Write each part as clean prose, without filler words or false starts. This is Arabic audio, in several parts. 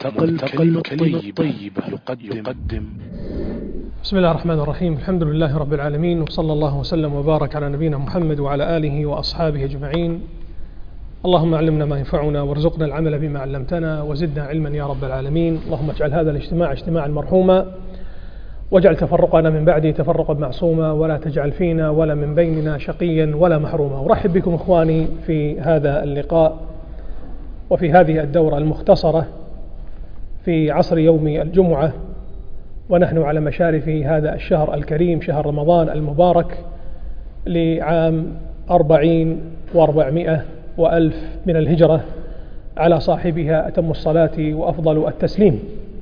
ملتقى الكلمة الطيبة يقدم. بسم الله الرحمن الرحيم. الحمد لله رب العالمين، وصلى الله وسلم وبارك على نبينا محمد وعلى آله وأصحابه أجمعين. اللهم علمنا ما ينفعنا وارزقنا العمل بما علمتنا وزدنا علما يا رب العالمين. اللهم اجعل هذا الاجتماع اجتماعا مرحوما، واجعل تفرقنا من بعده تفرقا معصوما، ولا تجعل فينا ولا من بيننا شقيا ولا محروما. أرحب بكم إخواني في هذا اللقاء وفي هذه الدورة المختصرة في عصر يوم الجمعة، ونحن على مشارف هذا الشهر الكريم، شهر رمضان المبارك، لعام 40 و400 وألف من الهجرة، على صاحبها أتم الصلاة وأفضل التسليم.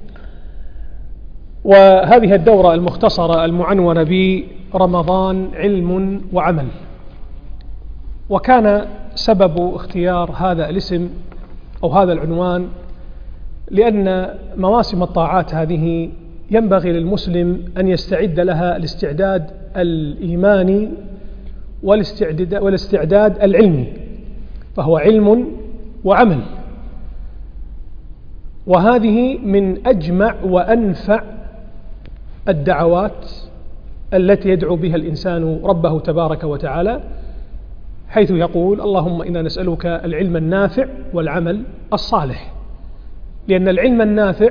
وهذه الدورة المختصرة المعنونة برمضان علم وعمل. وكان سبب اختيار هذا الاسم أو هذا العنوان لأن مواسم الطاعات هذه ينبغي للمسلم أن يستعد لها الاستعداد الإيماني والاستعداد العلمي، فهو علم وعمل، وهذه من أجمع وأنفع الدعوات التي يدعو بها الإنسان ربه تبارك وتعالى، حيث يقول: اللهم إنا نسألك العلم النافع والعمل الصالح. لأن العلم النافع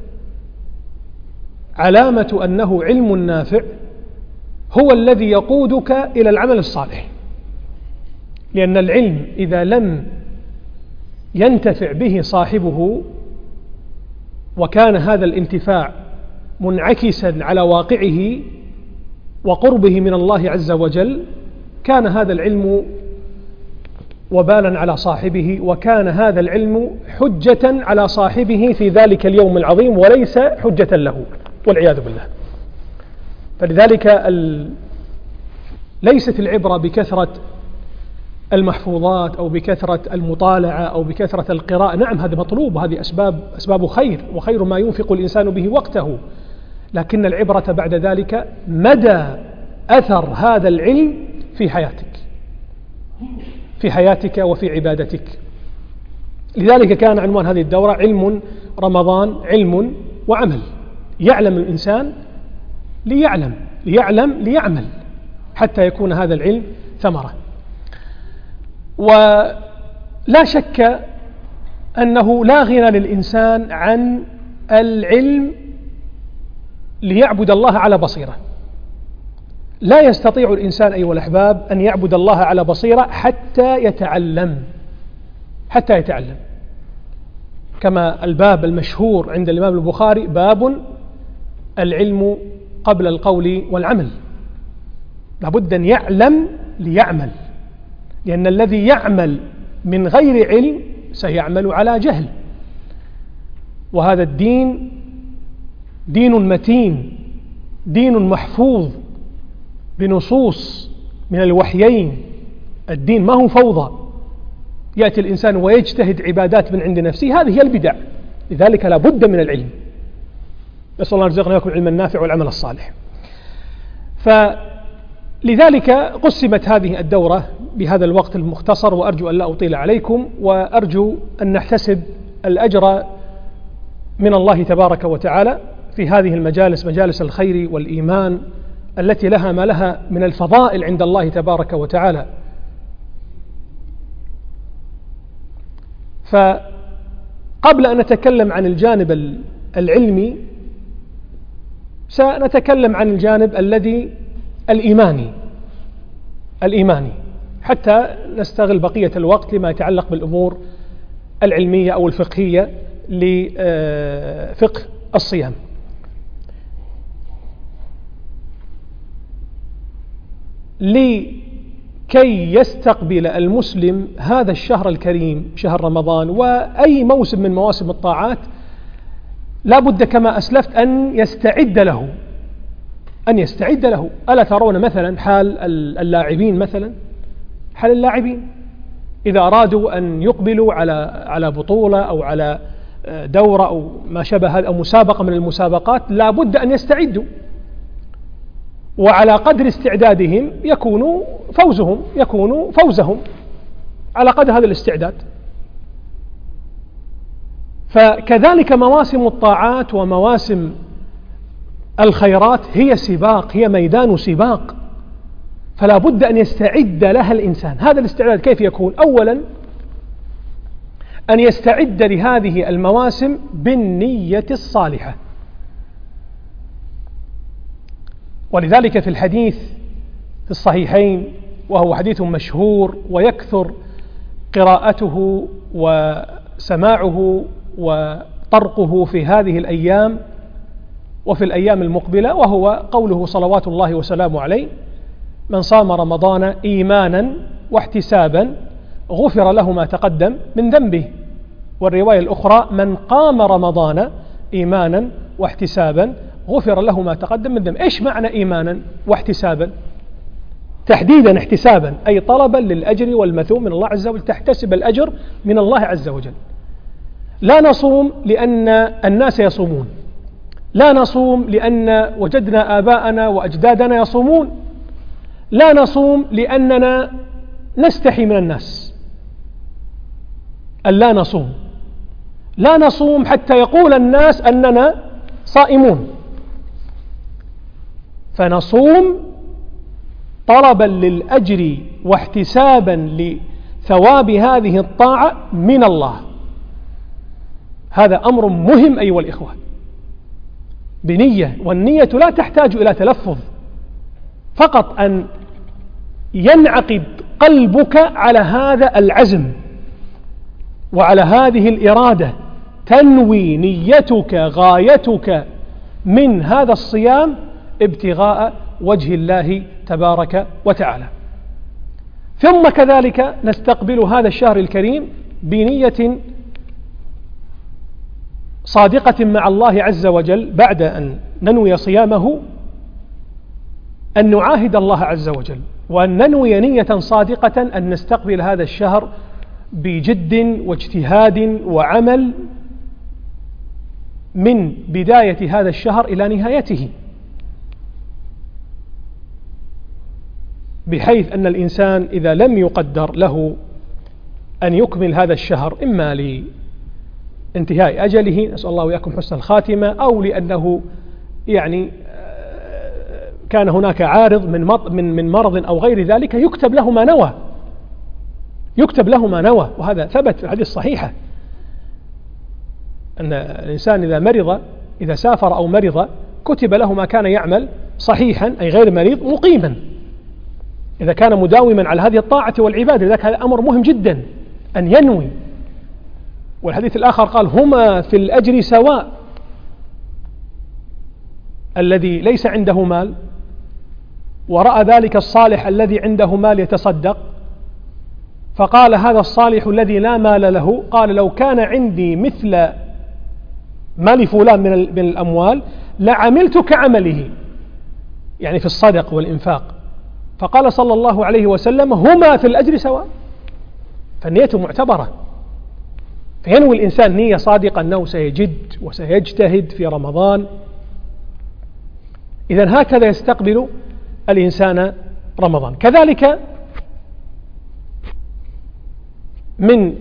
علامة أنه علم نافع هو الذي يقودك إلى العمل الصالح، لأن العلم إذا لم ينتفع به صاحبه وكان هذا الانتفاع منعكسا على واقعه وقربه من الله عز وجل، كان هذا العلم وبالا على صاحبه، وكان هذا العلم حجة على صاحبه في ذلك اليوم العظيم وليس حجة له، والعياذ بالله. فلذلك ليست العبرة بكثرة المحفوظات أو بكثرة المطالعة أو بكثرة القراءة. نعم، هذا مطلوب، وهذه أسباب خير، وخير ما ينفق الإنسان به وقته، لكن العبرة بعد ذلك مدى أثر هذا العلم في حياتك وفي عبادتك. لذلك كان عنوان هذه الدورة علم رمضان علم وعمل. يعلم الإنسان ليعمل حتى يكون هذا العلم ثمرة. ولا شك أنه لا غنى للإنسان عن العلم ليعبد الله على بصيرة. لا يستطيع الإنسان أيها الأحباب أن يعبد الله على بصيرة حتى يتعلم، كما الباب المشهور عند الإمام البخاري: باب العلم قبل القول والعمل. لابد أن يعلم ليعمل، لأن الذي يعمل من غير علم سيعمل على جهل. وهذا الدين دين متين، دين محفوظ بنصوص من الوحيين. الدين ما هو فوضى يأتي الإنسان ويجتهد عبادات من عند نفسه، هذه هي البدع. لذلك لا بد من العلم. نسأل الله أن يرزقنا وياكم العلم النافع والعمل الصالح. فلذلك قسمت هذه الدورة بهذا الوقت المختصر، وأرجو أن لا أطيل عليكم، وأرجو أن نحتسب الأجر من الله تبارك وتعالى في هذه المجالس، مجالس الخير والإيمان التي لها ما لها من الفضائل عند الله تبارك وتعالى. فقبل أن نتكلم عن الجانب العلمي سنتكلم عن الجانب الذي الإيماني حتى نستغل بقية الوقت لما يتعلق بالأمور العلمية أو الفقهية لفقه الصيام. لكي يستقبل المسلم هذا الشهر الكريم، شهر رمضان، وأي موسم من مواسم الطاعات، لا بد كما أسلفت أن يستعد له. ألا ترون مثلا حال اللاعبين، حال اللاعبين إذا أرادوا أن يقبلوا على بطولة أو على دورة أو ما شابه هذا أو مسابقة من المسابقات، لا بد أن يستعدوا، وعلى قدر استعدادهم يكون فوزهم على قدر هذا الاستعداد. فكذلك مواسم الطاعات ومواسم الخيرات هي سباق، هي ميدان سباق، فلا بد أن يستعد لها الإنسان. هذا الاستعداد كيف يكون؟ أولا أن يستعد لهذه المواسم بالنية الصالحة. ولذلك في الحديث في الصحيحين، وهو حديث مشهور ويكثر قراءته وسماعه وطرقه في هذه الأيام وفي الأيام المقبلة، وهو قوله صلوات الله وسلامه عليه: من صام رمضان إيمانا واحتسابا غفر له ما تقدم من ذنبه. والرواية الأخرى: من قام رمضان إيمانا واحتسابا غفر له ما تقدم من ذنبه. إيش معنى إيمانا واحتسابا؟ تحديدا احتسابا أي طلبا للأجر والمثوب من الله عز وجل، تحتسب الأجر من الله عز وجل. لا نصوم لأن الناس يصومون، لا نصوم لأن وجدنا آباءنا وأجدادنا يصومون، لا نصوم لأننا نستحي من الناس، ألا نصوم، لا نصوم حتى يقول الناس أننا صائمون، فنصوم طلبا للأجر واحتسابا لثواب هذه الطاعة من الله. هذا أمر مهم أيها الإخوة، بنية، والنية لا تحتاج إلى تلفظ، فقط أن ينعقد قلبك على هذا العزم وعلى هذه الإرادة، تنوي نيتك غايتك من هذا الصيام ابتغاء وجه الله تبارك وتعالى. ثم كذلك نستقبل هذا الشهر الكريم بنية صادقة مع الله عز وجل، بعد أن ننوي صيامه أن نعاهد الله عز وجل وأن ننوي نية صادقة أن نستقبل هذا الشهر بجد واجتهاد وعمل من بداية هذا الشهر إلى نهايته، بحيث أن الإنسان إذا لم يقدر له أن يكمل هذا الشهر، إما لانتهاء أجله، نسأل الله وإياكم حسن الخاتمة، أو لأنه يعني كان هناك عارض من مرض أو غير ذلك، يكتب له ما نوى، يكتب له ما نوى. وهذا ثبت في الحديث الصحيحة أن الإنسان إذا مرض، إذا سافر أو مرض، كتب له ما كان يعمل صحيحا أي غير مريض مقيما، إذا كان مداوما على هذه الطاعة والعبادة. لذلك هذا أمر مهم جدا أن ينوي. والحديث الآخر قال: هما في الأجر سواء، الذي ليس عنده مال ورأى ذلك الصالح الذي عنده مال يتصدق، فقال هذا الصالح الذي لا مال له، قال: لو كان عندي مثل مال فلان من الأموال لعملت كعمله، يعني في الصدق والإنفاق. فقال صلى الله عليه وسلم: هما في الأجر سواء. فالنية معتبرة، فينوي الإنسان نية صادقة أنه سيجد وسيجتهد في رمضان. إذن هكذا يستقبل الإنسان رمضان. كذلك من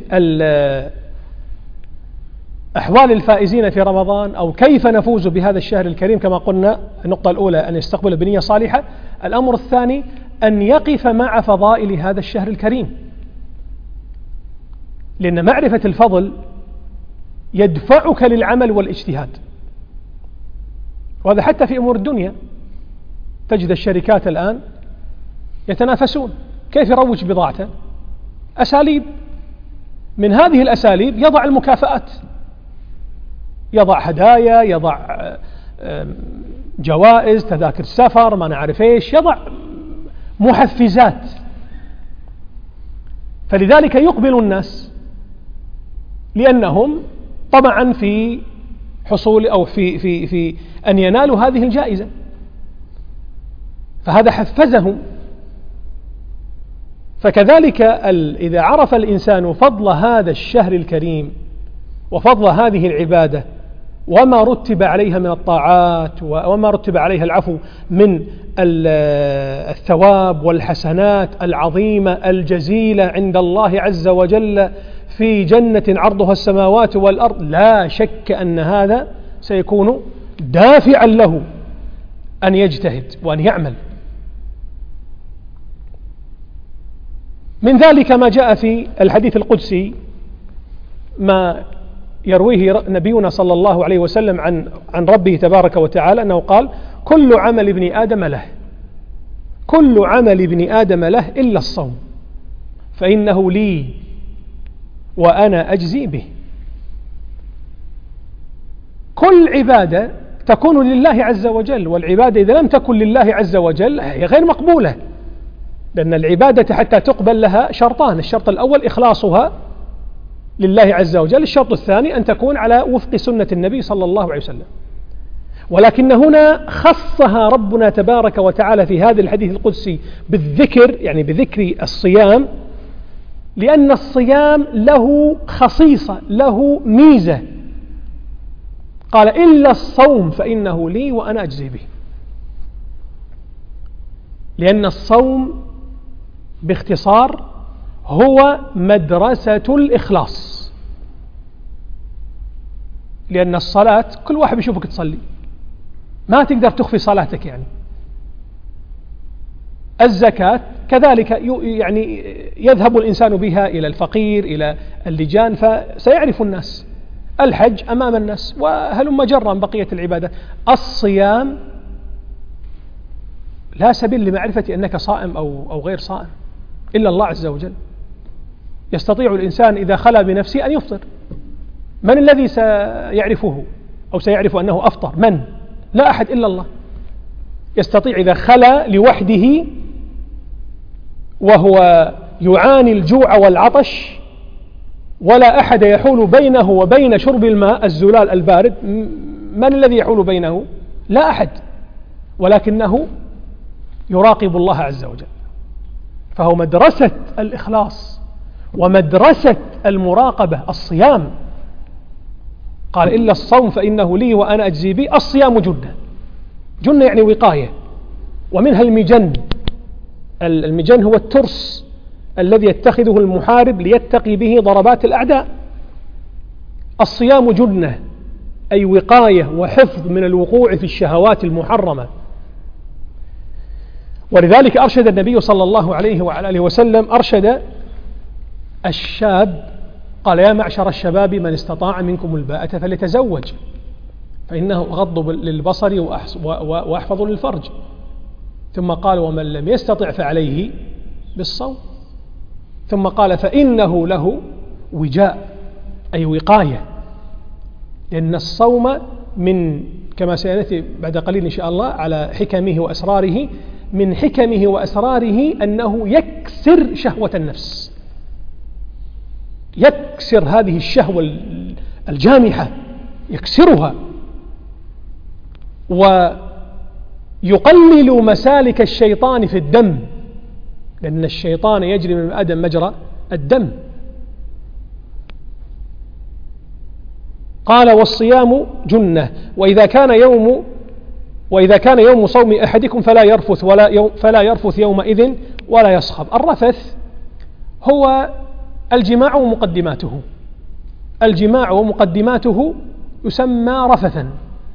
أحوال الفائزين في رمضان، أو كيف نفوز بهذا الشهر الكريم، كما قلنا النقطة الأولى أن يستقبل بنية صالحة. الأمر الثاني أن يقف مع فضائل هذا الشهر الكريم، لأن معرفة الفضل يدفعك للعمل والاجتهاد. وهذا حتى في أمور الدنيا، تجد الشركات الآن يتنافسون كيف يروج بضاعته، أساليب، من هذه الأساليب يضع المكافآت، يضع هدايا، يضع جوائز، تذاكر سفر، ما نعرف ايش، يضع محفزات. فلذلك يقبل الناس لأنهم طمعا في حصول أو في أن ينالوا هذه الجائزة، فهذا حفزهم. فكذلك إذا عرف الإنسان فضل هذا الشهر الكريم وفضل هذه العبادة وما رتب عليها من الطاعات وما رتب عليها العفو من الثواب والحسنات العظيمة الجزيلة عند الله عز وجل في جنة عرضها السماوات والأرض، لا شك أن هذا سيكون دافعا له أن يجتهد وأن يعمل. من ذلك ما جاء في الحديث القدسي، ما يرويه نبينا صلى الله عليه وسلم عن ربه تبارك وتعالى أنه قال: كل عمل ابن آدم له، كل عمل ابن آدم له إلا الصوم فإنه لي وأنا أجزي به. كل عبادة تكون لله عز وجل، والعبادة إذا لم تكن لله عز وجل هي غير مقبولة، لأن العبادة حتى تقبل لها شرطان: الشرط الأول إخلاصها لله عز وجل، الشرط الثاني أن تكون على وفق سنة النبي صلى الله عليه وسلم. ولكن هنا خصها ربنا تبارك وتعالى في هذا الحديث القدسي بالذكر، يعني بذكر الصيام، لأن الصيام له خصيصة، له ميزة. قال: إلا الصوم فإنه لي وأنا أجزي به. لأن الصوم باختصار هو مدرسة الإخلاص. لأن الصلاة كل واحد بيشوفك تصلي، ما تقدر تخفي صلاتك يعني. الزكاة كذلك، يعني يذهب الإنسان بها إلى الفقير، إلى اللجان، فسيعرف الناس. الحج أمام الناس، وهلم جرا بقية العبادة. الصيام لا سبيل لمعرفة أنك صائم أو غير صائم إلا الله عز وجل. يستطيع الإنسان إذا خلا بنفسه أن يفطر. من الذي سيعرفه أو سيعرف أنه أفطر؟ من؟ لا أحد إلا الله. يستطيع إذا خلا لوحده وهو يعاني الجوع والعطش ولا أحد يحول بينه وبين شرب الماء الزلال البارد، من الذي يحول بينه؟ لا أحد، ولكنه يراقب الله عز وجل. فهو مدرسة الإخلاص ومدرسة المراقبة الصيام. قال: إلا الصوم فإنه لي وأنا أجزي به. الصيام جنة، جنة يعني وقاية، ومنها المجن. المجن هو الترس الذي يتخذه المحارب ليتقي به ضربات الأعداء. الصيام جنة أي وقاية وحفظ من الوقوع في الشهوات المحرمة. ولذلك أرشد النبي صلى الله عليه وعلى آله وسلم، أرشد الشاب، قال: يا معشر الشباب من استطاع منكم الباءة فليتزوج فإنه أغض للبصر وأحفظ للفرج. ثم قال: ومن لم يستطع فعليه بالصوم. ثم قال: فإنه له وجاء أي وقاية. لأن الصوم من، كما سيأتي بعد قليل إن شاء الله على حكمه وأسراره، من حكمه وأسراره أنه يكسر شهوة النفس، يكسر هذه الشهوة الجامحة، يكسرها ويقلل مسالك الشيطان في الدم، لأن الشيطان يجري من آدم مجرى الدم. قال: والصيام جنة، وإذا كان يوم صوم أحدكم فلا يرفث يومئذ ولا يصخب. الرفث هو الجماع ومقدماته، الجماع ومقدماته يسمى رفثا.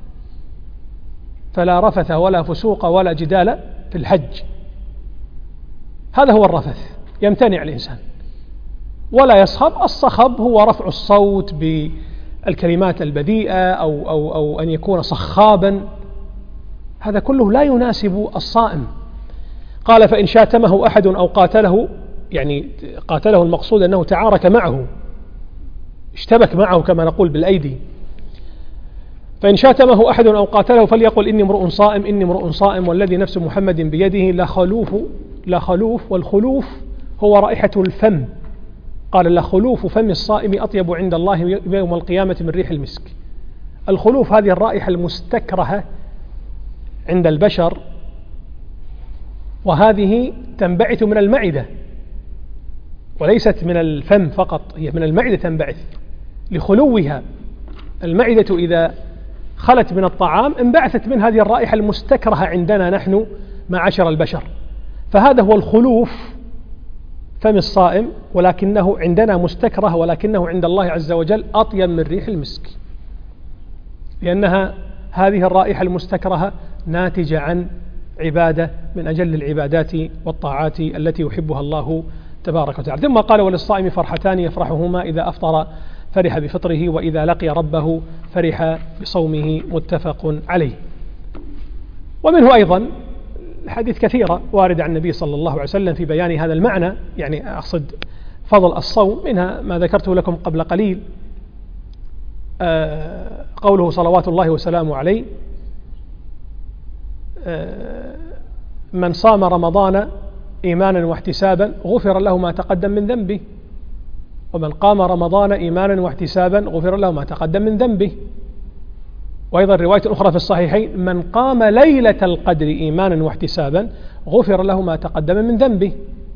فلا رفث ولا فسوق ولا جدال في الحج، هذا هو الرفث، يمتنع الإنسان. ولا يصخب، الصخب هو رفع الصوت بالكلمات البذيئة أو أن يكون صخابا، هذا كله لا يناسب الصائم. قال: فإن شاتمه أحد أو قاتله، يعني قاتله المقصود أنه تعارك معه، اشتبك معه كما نقول بالأيدي. فإن شاتمه أحد أو قاتله فليقل: إني امرؤ صائم، إني امرؤ صائم، والذي نفس محمد بيده لا خلوف، والخلوف هو رائحة الفم. قال: لخلوف فم الصائم أطيب عند الله يوم القيامة من ريح المسك. الخلوف هذه الرائحة المستكرهة عند البشر، وهذه تنبعث من المعدة وليست من الفم فقط، هي من المعدة تنبعث لخلوها. المعدة إذا خلت من الطعام انبعثت من هذه الرائحة المستكرهة عندنا نحن معاشر البشر، فهذا هو الخلوف. فم الصائم، ولكنه عندنا مستكره، ولكنه عند الله عز وجل أطيب من ريح المسك، لأنها هذه الرائحة المستكرهة ناتجة عن عبادة من أجل العبادات والطاعات التي يحبها الله تبارك وتعالى. ثم قال: وللصائم فرحتان يفرحهما إذا أفطر فرح بفطره، وإذا لقي ربه فرح بصومه، متفق عليه. ومنه أيضا حديث كثيرة واردة عن النبي صلى الله عليه وسلم في بيان هذا المعنى، يعني أقصد فضل الصوم، منها ما ذكرته لكم قبل قليل، قوله صلوات الله وسلامه عليه: من صام رمضان إيمانا واحتسابا غفر له ما تقدم من ذنبه، ومن قام رمضان إيمانا واحتسابا غفر له ما تقدم من ذنبه. وأيضا رواية أخرى في الصحيحين: من قام ليلة القدر إيمانا واحتسابا غفر له ما تقدم من ذنبه.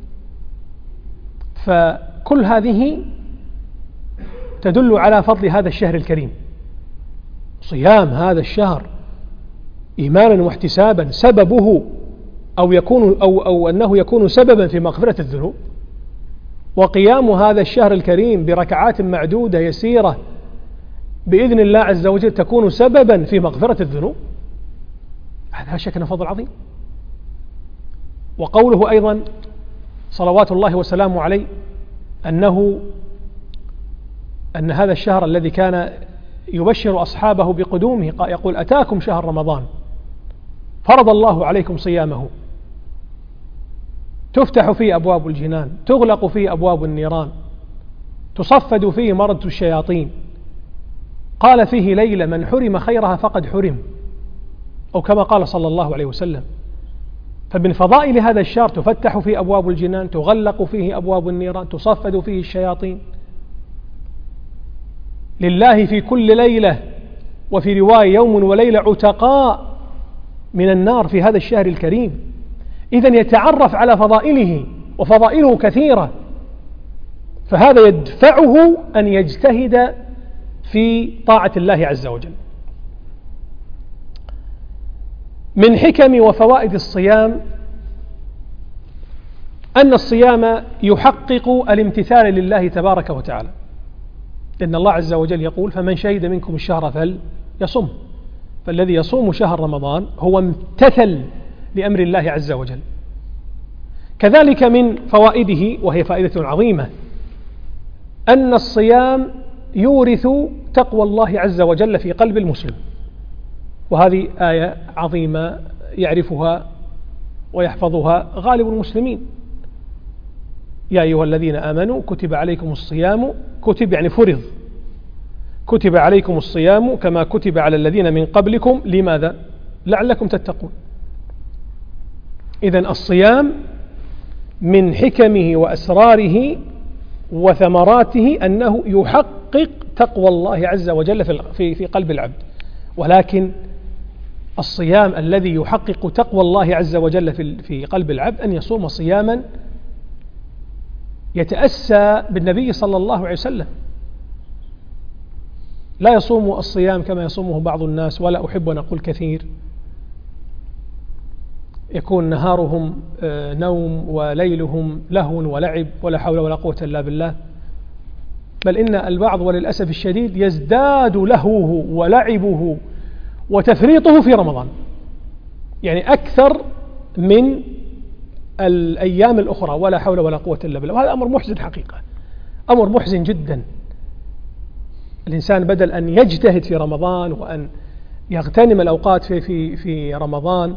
فكل هذه تدل على فضل هذا الشهر الكريم. صيام هذا الشهر إيمانا واحتسابا سببه أو أنه يكون سببا في مغفرة الذنوب، وقيام هذا الشهر الكريم بركعات معدودة يسيرة بإذن الله عز وجل تكون سببا في مغفرة الذنوب، هذا شك أنه فضل عظيم. وقوله أيضا صلوات الله وسلامه عليه أن هذا الشهر الذي كان يبشر أصحابه بقدومه يقول: أتاكم شهر رمضان فرض الله عليكم صيامه، تفتح فيه أبواب الجنان، تغلق فيه أبواب النيران، تصفد فيه مرض الشياطين، قال فيه ليلة من حرم خيرها فقد حرم، أو كما قال صلى الله عليه وسلم. فمن فضائل هذا الشهر تفتح فيه أبواب الجنان، تغلق فيه أبواب النيران، تصفد فيه الشياطين. لله في كل ليلة، وفي رواية يوم وليلة، عتقاء من النار في هذا الشهر الكريم. إذن يتعرف على فضائله، وفضائله كثيرة، فهذا يدفعه أن يجتهد في طاعة الله عز وجل. من حكم وفوائد الصيام أن الصيام يحقق الامتثال لله تبارك وتعالى، إن الله عز وجل يقول: فمن شهد منكم الشهر فليصم. فالذي يصوم شهر رمضان هو امتثل لأمر الله عز وجل. كذلك من فوائده، وهي فائدة عظيمة، أن الصيام يورث تقوى الله عز وجل في قلب المسلم، وهذه آية عظيمة يعرفها ويحفظها غالب المسلمين: يا أيها الذين آمنوا كتب عليكم الصيام، كتب يعني فرض، كتب عليكم الصيام كما كتب على الذين من قبلكم، لماذا؟ لعلكم تتقون. إذن الصيام من حكمه وأسراره وثمراته أنه يحقق تقوى الله عز وجل في قلب العبد. ولكن الصيام الذي يحقق تقوى الله عز وجل في قلب العبد أن يصوم صياما يتأسى بالنبي صلى الله عليه وسلم، لا يصوم الصيام كما يصومه بعض الناس، ولا أحب أن أقول كثير، يكون نهارهم نوم وليلهم لهو ولعب ولا حول ولا قوة إلا بالله. بل إن البعض وللأسف الشديد يزداد لهوه ولعبه وتفريطه في رمضان، يعني أكثر من الأيام الأخرى، ولا حول ولا قوة إلا بالله. وهذا أمر محزن حقيقة، أمر محزن جدا. الإنسان بدل أن يجتهد في رمضان وأن يغتنم الأوقات في رمضان،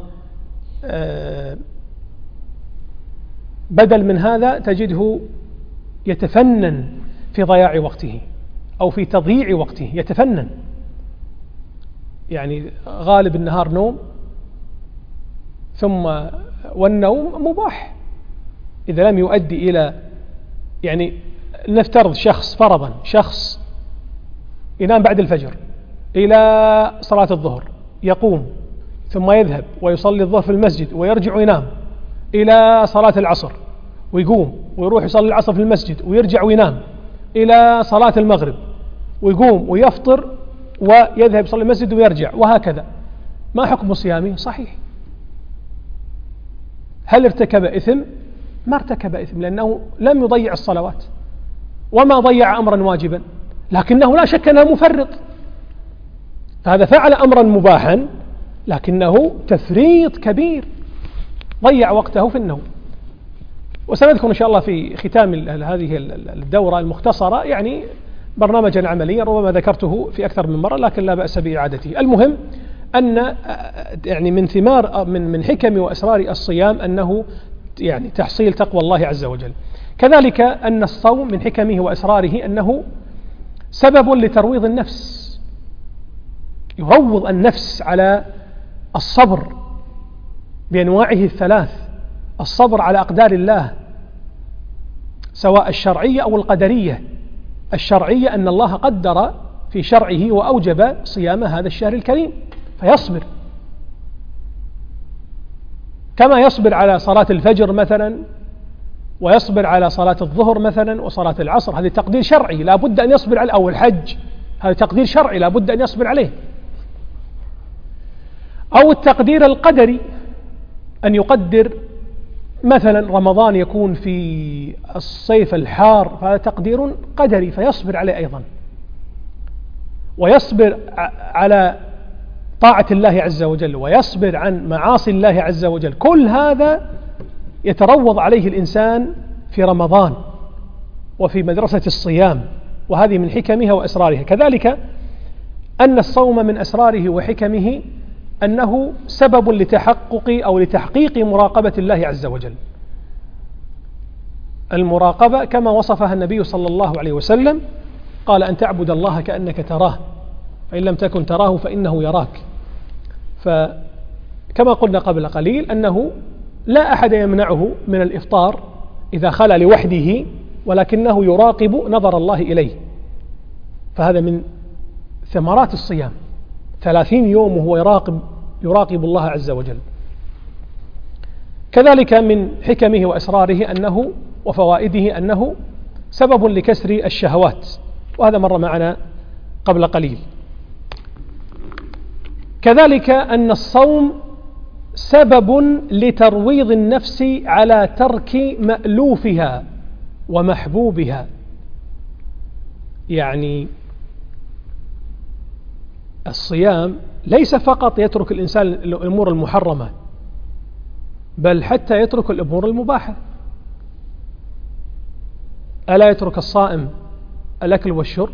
بدل من هذا تجده يتفنن في ضياع وقته أو في تضييع وقته، يتفنن، يعني غالب النهار نوم، ثم والنوم مباح إذا لم يؤدي إلى، يعني نفترض فرضا شخص ينام بعد الفجر إلى صلاة الظهر، يقوم ثم يذهب ويصلي الظهر في المسجد ويرجع ينام إلى صلاة العصر، ويقوم ويروح يصلي العصر في المسجد ويرجع وينام إلى صلاة المغرب، ويقوم ويفطر ويذهب يصلي المسجد ويرجع، وهكذا. ما حكم صيامه؟ صحيح. هل ارتكب إثم؟ ما ارتكب إثم، لأنه لم يضيع الصلوات وما ضيع أمرا واجبا، لكنه لا شك أنه مفرط، فهذا فعل أمرا مباحا لكنه تفريط كبير، ضيع وقته في النوم. وسنذكر إن شاء الله في ختام هذه الدورة المختصرة يعني برنامجا عمليا ربما ذكرته في أكثر من مرة، لكن لا بأس بإعادته. المهم أن يعني من ثمار من حكم وأسرار الصيام أنه يعني تحصيل تقوى الله عز وجل. كذلك أن الصوم من حكمه وأسراره أنه سبب لترويض النفس، يروض النفس على الصبر بأنواعه الثلاث، الصبر على أقدار الله سواء الشرعية أو القدرية. الشرعية أن الله قدر في شرعه وأوجب صيام هذا الشهر الكريم فيصبر، كما يصبر على صلاة الفجر مثلا، ويصبر على صلاة الظهر مثلا وصلاة العصر، هذا تقدير شرعي لا بد أن يصبر عليه، أو الحج هذا تقدير شرعي لا بد أن يصبر عليه. أو التقدير القدري أن يقدر مثلا رمضان يكون في الصيف الحار، فهذا تقدير قدري فيصبر عليه أيضا، ويصبر على طاعة الله عز وجل، ويصبر عن معاصي الله عز وجل. كل هذا يتروض عليه الإنسان في رمضان وفي مدرسة الصيام، وهذه من حكمها وأسرارها. كذلك أن الصوم من أسراره وحكمه أنه سبب لتحقق أو لتحقيق مراقبة الله عز وجل. المراقبة كما وصفها النبي صلى الله عليه وسلم قال: أن تعبد الله كأنك تراه فإن لم تكن تراه فإنه يراك. فكما قلنا قبل قليل أنه لا أحد يمنعه من الإفطار إذا خلى لوحده، ولكنه يراقب نظر الله إليه، فهذا من ثمرات الصيام. 30 يوم وهو يراقب الله عز وجل. كذلك من حكمه وأسراره أنه وفوائده أنه سبب لكسر الشهوات، وهذا مر معنا قبل قليل. كذلك أن الصوم سبب لترويض النفس على ترك مألوفها ومحبوبها، يعني الصيام ليس فقط يترك الإنسان الأمور المحرمة، بل حتى يترك الأمور المباحة. ألا يترك الصائم الأكل والشرب؟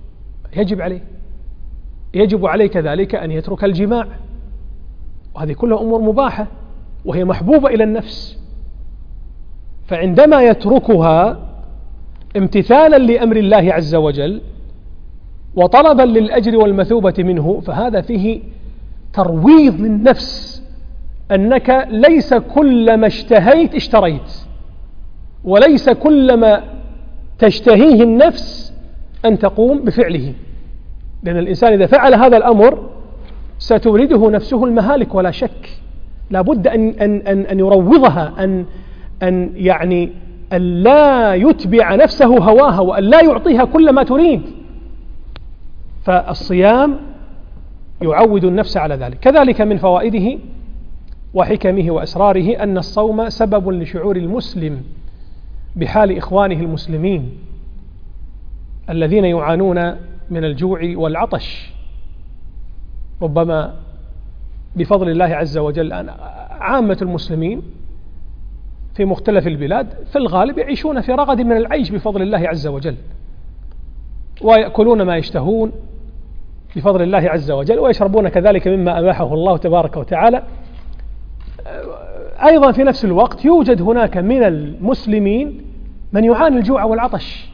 يجب عليه كذلك أن يترك الجماع، وهذه كلها أمور مباحة وهي محبوبة إلى النفس، فعندما يتركها امتثالا لأمر الله عز وجل وطلبا للأجر والمثوبة منه، فهذا فيه ترويض للنفس، أنك ليس كلما اشتهيت اشتريت، وليس كلما تشتهيه النفس أن تقوم بفعله، لأن الإنسان إذا فعل هذا الأمر ستورده نفسه المهالك ولا شك. لا بد أن يروضها، أن يعني أن لا يتبع نفسه هواها، وأن لا يعطيها كل ما تريد. فالصيام يعود النفس على ذلك. كذلك من فوائده وحكمه وأسراره أن الصوم سبب لشعور المسلم بحال إخوانه المسلمين الذين يعانون من الجوع والعطش. ربما بفضل الله عز وجل عامة المسلمين في مختلف البلاد في الغالب يعيشون في رغد من العيش بفضل الله عز وجل، ويأكلون ما يشتهون بفضل الله عز وجل، ويشربون كذلك مما أباحه الله تبارك وتعالى. أيضا في نفس الوقت يوجد هناك من المسلمين من يعاني الجوع والعطش،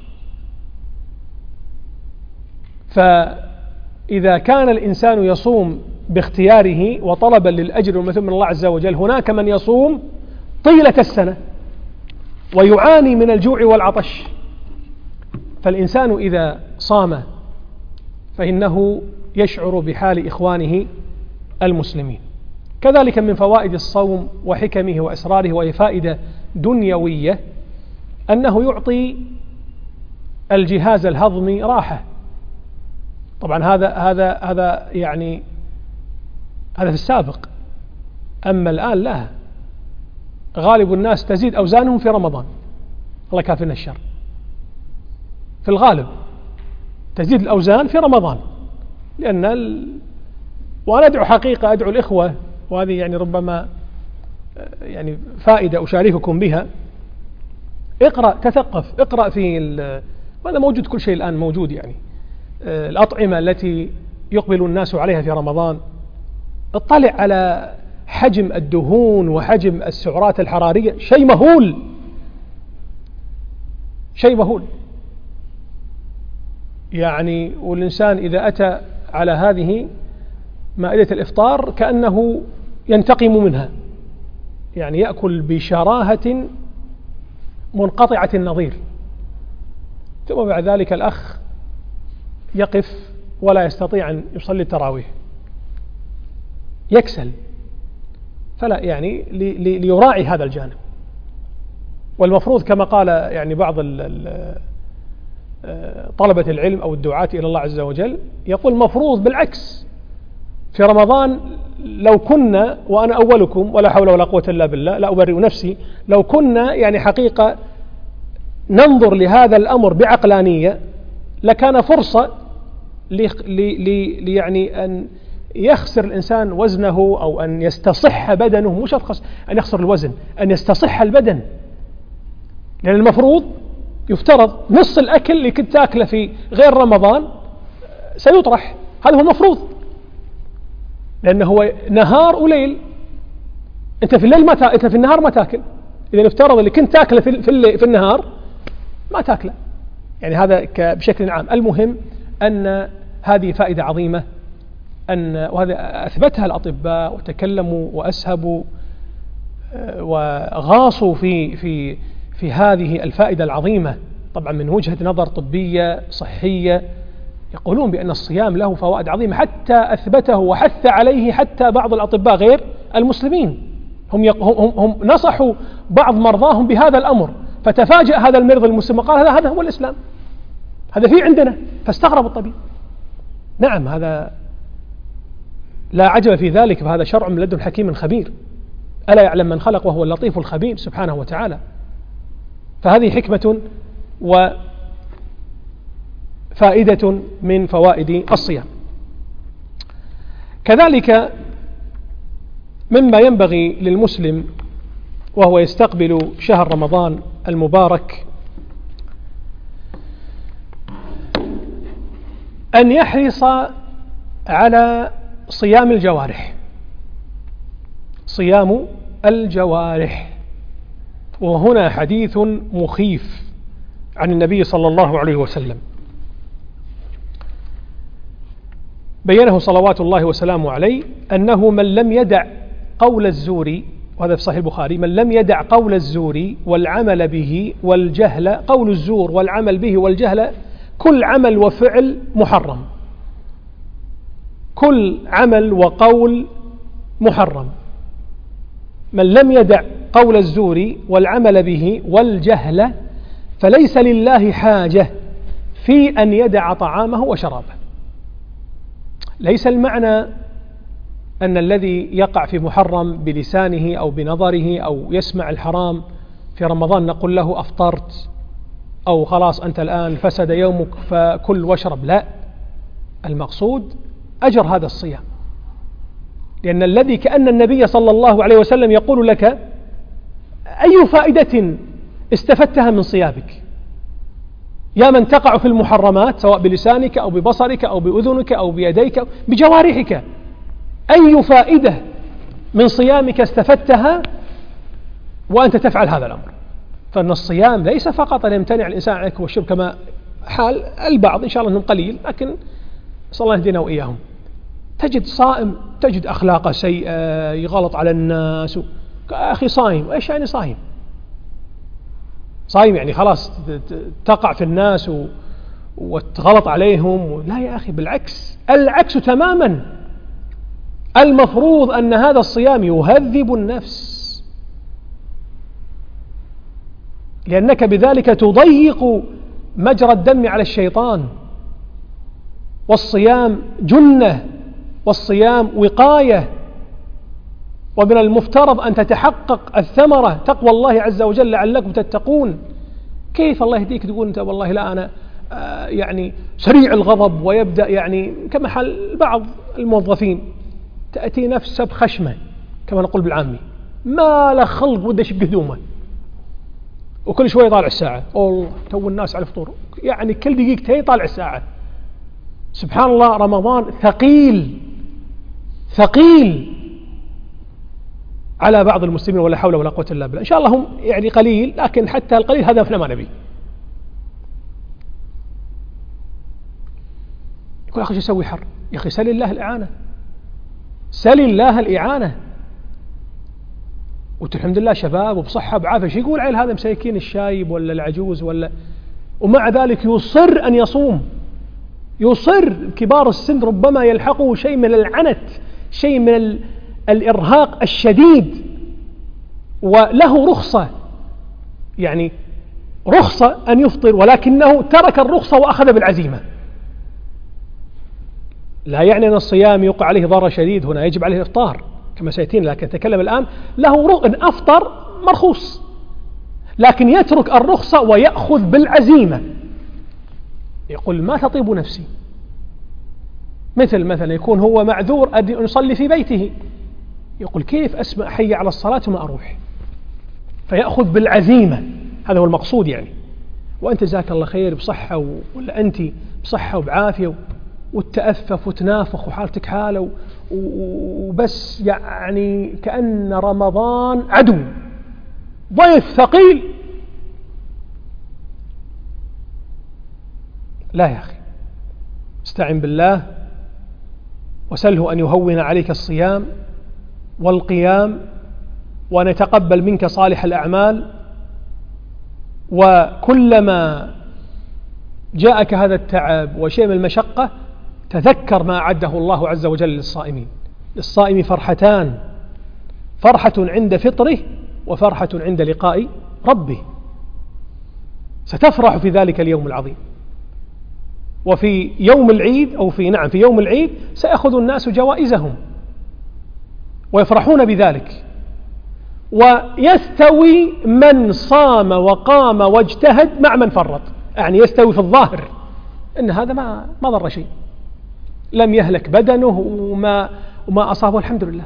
فإذا كان الإنسان يصوم باختياره وطلبا للأجر والمثوبة من الله عز وجل، هناك من يصوم طيلة السنة ويعاني من الجوع والعطش، فالإنسان إذا صام فإنه يشعر بحال إخوانه المسلمين. كذلك من فوائد الصوم وحكمه وأسراره، وهي فائدة دنيوية، أنه يعطي الجهاز الهضمي راحة. طبعا هذا يعني هذا في السابق، أما الآن لا، غالب الناس تزيد أوزانهم في رمضان، الله يكافينا الشر، في الغالب تزيد الأوزان في رمضان، لأن وأنا أدعو حقيقة، أدعو الإخوة، وهذه يعني ربما يعني فائدة أشارككم بها، اقرأ، تثقف، اقرأ في هذا موجود، كل شيء الآن موجود، يعني الأطعمة التي يقبل الناس عليها في رمضان، اطلع على حجم الدهون وحجم السعرات الحرارية، شيء مهول، شيء مهول يعني. والإنسان إذا أتى على هذه مائدة الإفطار كأنه ينتقم منها، يعني يأكل بشراهة منقطعة النظير، ثم بعد ذلك الأخ يقف ولا يستطيع أن يصلي التراويح، يكسل. فلا يعني ليراعي هذا الجانب. والمفروض كما قال يعني بعض طلبة العلم أو الدعاة إلى الله عز وجل، يقول مفروض بالعكس في رمضان، لو كنا، وأنا أولكم ولا حول ولا قوة إلا بالله، لا أبرئ نفسي، لو كنا يعني حقيقة ننظر لهذا الأمر بعقلانية، لكان فرصة يعني أن يخسر الإنسان وزنه، أو أن يستصح بدنه، مش أن يخسر الوزن، أن يستصح البدن. لأن المفروض يفترض نص الأكل اللي كنت تأكله في غير رمضان سيطرح، هذا هو المفروض، لأنه هو نهار وليل، أنت في الليل أنت في النهار ما تأكل، إذا افترض اللي كنت تأكله في النهار ما تأكله، يعني هذا بشكل عام. المهم أن هذه فائدة عظيمة، وهذا أثبتها الأطباء وتكلموا وأسهبوا وغاصوا في هذه الفائدة العظيمة، طبعا من وجهة نظر طبية صحية، يقولون بأن الصيام له فوائد عظيمة، حتى أثبته وحث عليه حتى بعض الأطباء غير المسلمين، هم نصحوا بعض مرضاهم بهذا الأمر، فتفاجأ هذا المرضى المسلم وقال هذا هو الإسلام، هذا فيه عندنا، فاستغرب الطبيب. نعم، هذا لا عجب في ذلك، فهذا شرع من لدن حكيم خبير، ألا يعلم من خلق وهو اللطيف الخبير سبحانه وتعالى. فهذه حكمة وفائدة من فوائد الصيام. كذلك مما ينبغي للمسلم وهو يستقبل شهر رمضان المبارك أن يحرص على صيام الجوارح، صيام الجوارح. وهنا حديث مخيف عن النبي صلى الله عليه وسلم، بينه صلوات الله وسلامه عليه أنه من لم يدع قول الزور، وهذا في صحيح البخاري، من لم يدع قول الزور والعمل به والجهل، قول الزور والعمل به والجهل كل عمل وفعل محرم، كل عمل وقول محرم. من لم يدع قول الزور والعمل به والجهل فليس لله حاجة في أن يدع طعامه وشرابه. ليس المعنى أن الذي يقع في محرم بلسانه أو بنظره أو يسمع الحرام في رمضان نقول له أفطرت أو خلاص أنت الآن فسد يومك فكل واشرب، لا، المقصود أجر هذا الصيام، لأن الذي كأن النبي صلى الله عليه وسلم يقول لك أي فائدة استفدتها من صيامك يا من تقع في المحرمات، سواء بلسانك أو ببصرك أو بأذنك أو بيديك أو بجوارحك، أي فائدة من صيامك استفدتها وأنت تفعل هذا الأمر؟ فإن الصيام ليس فقط أن يمتنع الإنسان عن الأكل والشرب كما حال البعض، إن شاء الله أنهم قليل، لكن صلى الله يهدينا وإياهم. تجد صائم تجد أخلاقه سيئة، يغلط على الناس، أخي صائم، إيش يعني صائم؟ صائم يعني خلاص تقع في الناس وتغلط عليهم؟ لا يا أخي، بالعكس، العكس تماما. المفروض أن هذا الصيام يهذب النفس، لأنك بذلك تضيق مجرى الدم على الشيطان، والصيام جنة، والصيام وقاية، ومن المفترض أن تتحقق الثمرة تقوى الله عز وجل لعلكم تتقون. كيف الله يهديك تقول أنت والله لا أنا يعني سريع الغضب، ويبدأ يعني كما حال بعض الموظفين تأتي نفسه بخشمة كما نقول بالعامي، ما له خلق وده يشق هدومه، وكل شوي يطالع الساعة، والله تو الناس على الفطور، يعني كل دقيقتين يطالع الساعة. سبحان الله، رمضان ثقيل على بعض المسلمين، ولا حول ولا قوة إلا بالله. إن شاء الله هم يعني قليل، لكن حتى القليل هذا احنا ما نبي. يقول يا أخي شو يسوي حر؟ يا أخي سل الله الإعانة، سل الله الإعانة. والحمد لله شباب وبصحة بعافية، شو يقول عيل هذا مساكين الشايب ولا العجوز ولا، ومع ذلك يصر أن يصوم، يصر. كبار السن ربما يلحقه شيء من العنت، شيء من الإرهاق الشديد، وله رخصة، يعني رخصة أن يفطر، ولكنه ترك الرخصة وأخذ بالعزيمة. لا يعني أن الصيام يوقع عليه ضرر شديد، هنا يجب عليه الإفطار كما سيأتينا، لكن نتكلم الآن له إن أفطر مرخوص، لكن يترك الرخصة ويأخذ بالعزيمة. يقول ما تطيب نفسي، مثلا يكون هو معذور أن يصلي في بيته، يقول كيف أسمع حي على الصلاة وما أروح، فيأخذ بالعزيمة. هذا هو المقصود يعني. وأنت جزاك الله خير بصحة ولا أنت بصحة وبعافية وتأفف وتنافخ وحالتك حالة وبس، يعني كأن رمضان عدو ضيف ثقيل. لا يا أخي، استعن بالله وسله أن يهون عليك الصيام والقيام، وأن يتقبل منك صالح الأعمال. وكلما جاءك هذا التعب وشيء من المشقة تذكر ما أعده الله عز وجل للصائمين. للصائم فرحتان، فرحة عند فطره وفرحة عند لقاء ربه. ستفرح في ذلك اليوم العظيم. وفي يوم العيد أو في يوم العيد سيأخذ الناس جوائزهم ويفرحون بذلك. ويستوي من صام وقام واجتهد مع من فرط، يعني يستوي في الظاهر إن هذا ما ضر شيء، لم يهلك بدنه وما أصابه الحمد لله.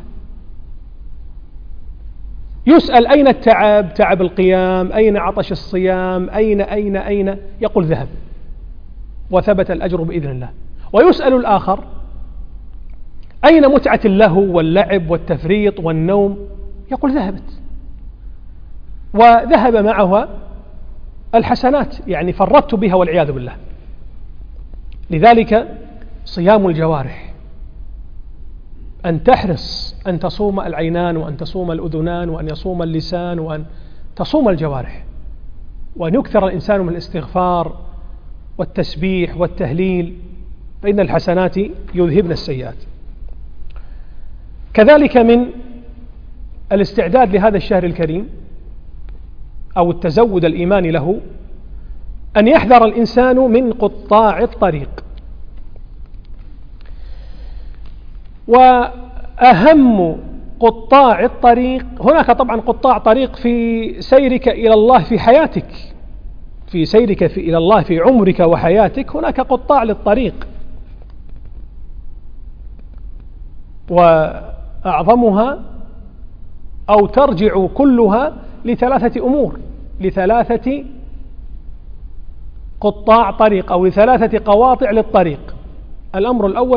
يسأل أين التعب، تعب القيام، أين عطش الصيام، أين يقول ذهب، وثبت الأجر بإذن الله. ويسأل الآخر أين متعة اللهو واللعب والتفريط والنوم، يقول ذهبت، وذهب معها الحسنات، يعني فرطت بها والعياذ بالله. لذلك صيام الجوارح، أن تحرص أن تصوم العينان، وأن تصوم الأذنان، وأن يصوم اللسان، وأن تصوم الجوارح، وأن يكثر الإنسان من الاستغفار والتسبيح والتهليل، فإن الحسنات يذهبن السيئات. كذلك من الاستعداد لهذا الشهر الكريم أو التزود الإيماني له أن يحذر الإنسان من قطاع الطريق. وأهم قطاع الطريق، هناك طبعا قطاع طريق في سيرك إلى الله في حياتك، في سيرك إلى الله في عمرك وحياتك، هناك قطاع للطريق، وأعظمها أو ترجع كلها لثلاثة أمور، لثلاثة قطاع طريق أو لثلاثة قواطع للطريق. الأمر الأول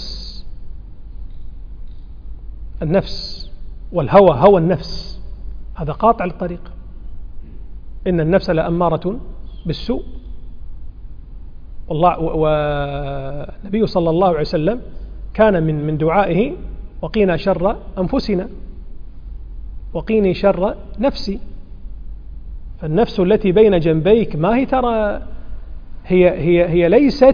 النفس والهوى، هوى النفس، هذا قاطع للطريق. إن النفس لأمارة بالسوء، والنبي صلى الله عليه وسلم كان من دعائه وقينا شر أنفسنا، وقيني شر نفسي. فالنفس التي بين جنبيك ما هي ترى هي ليست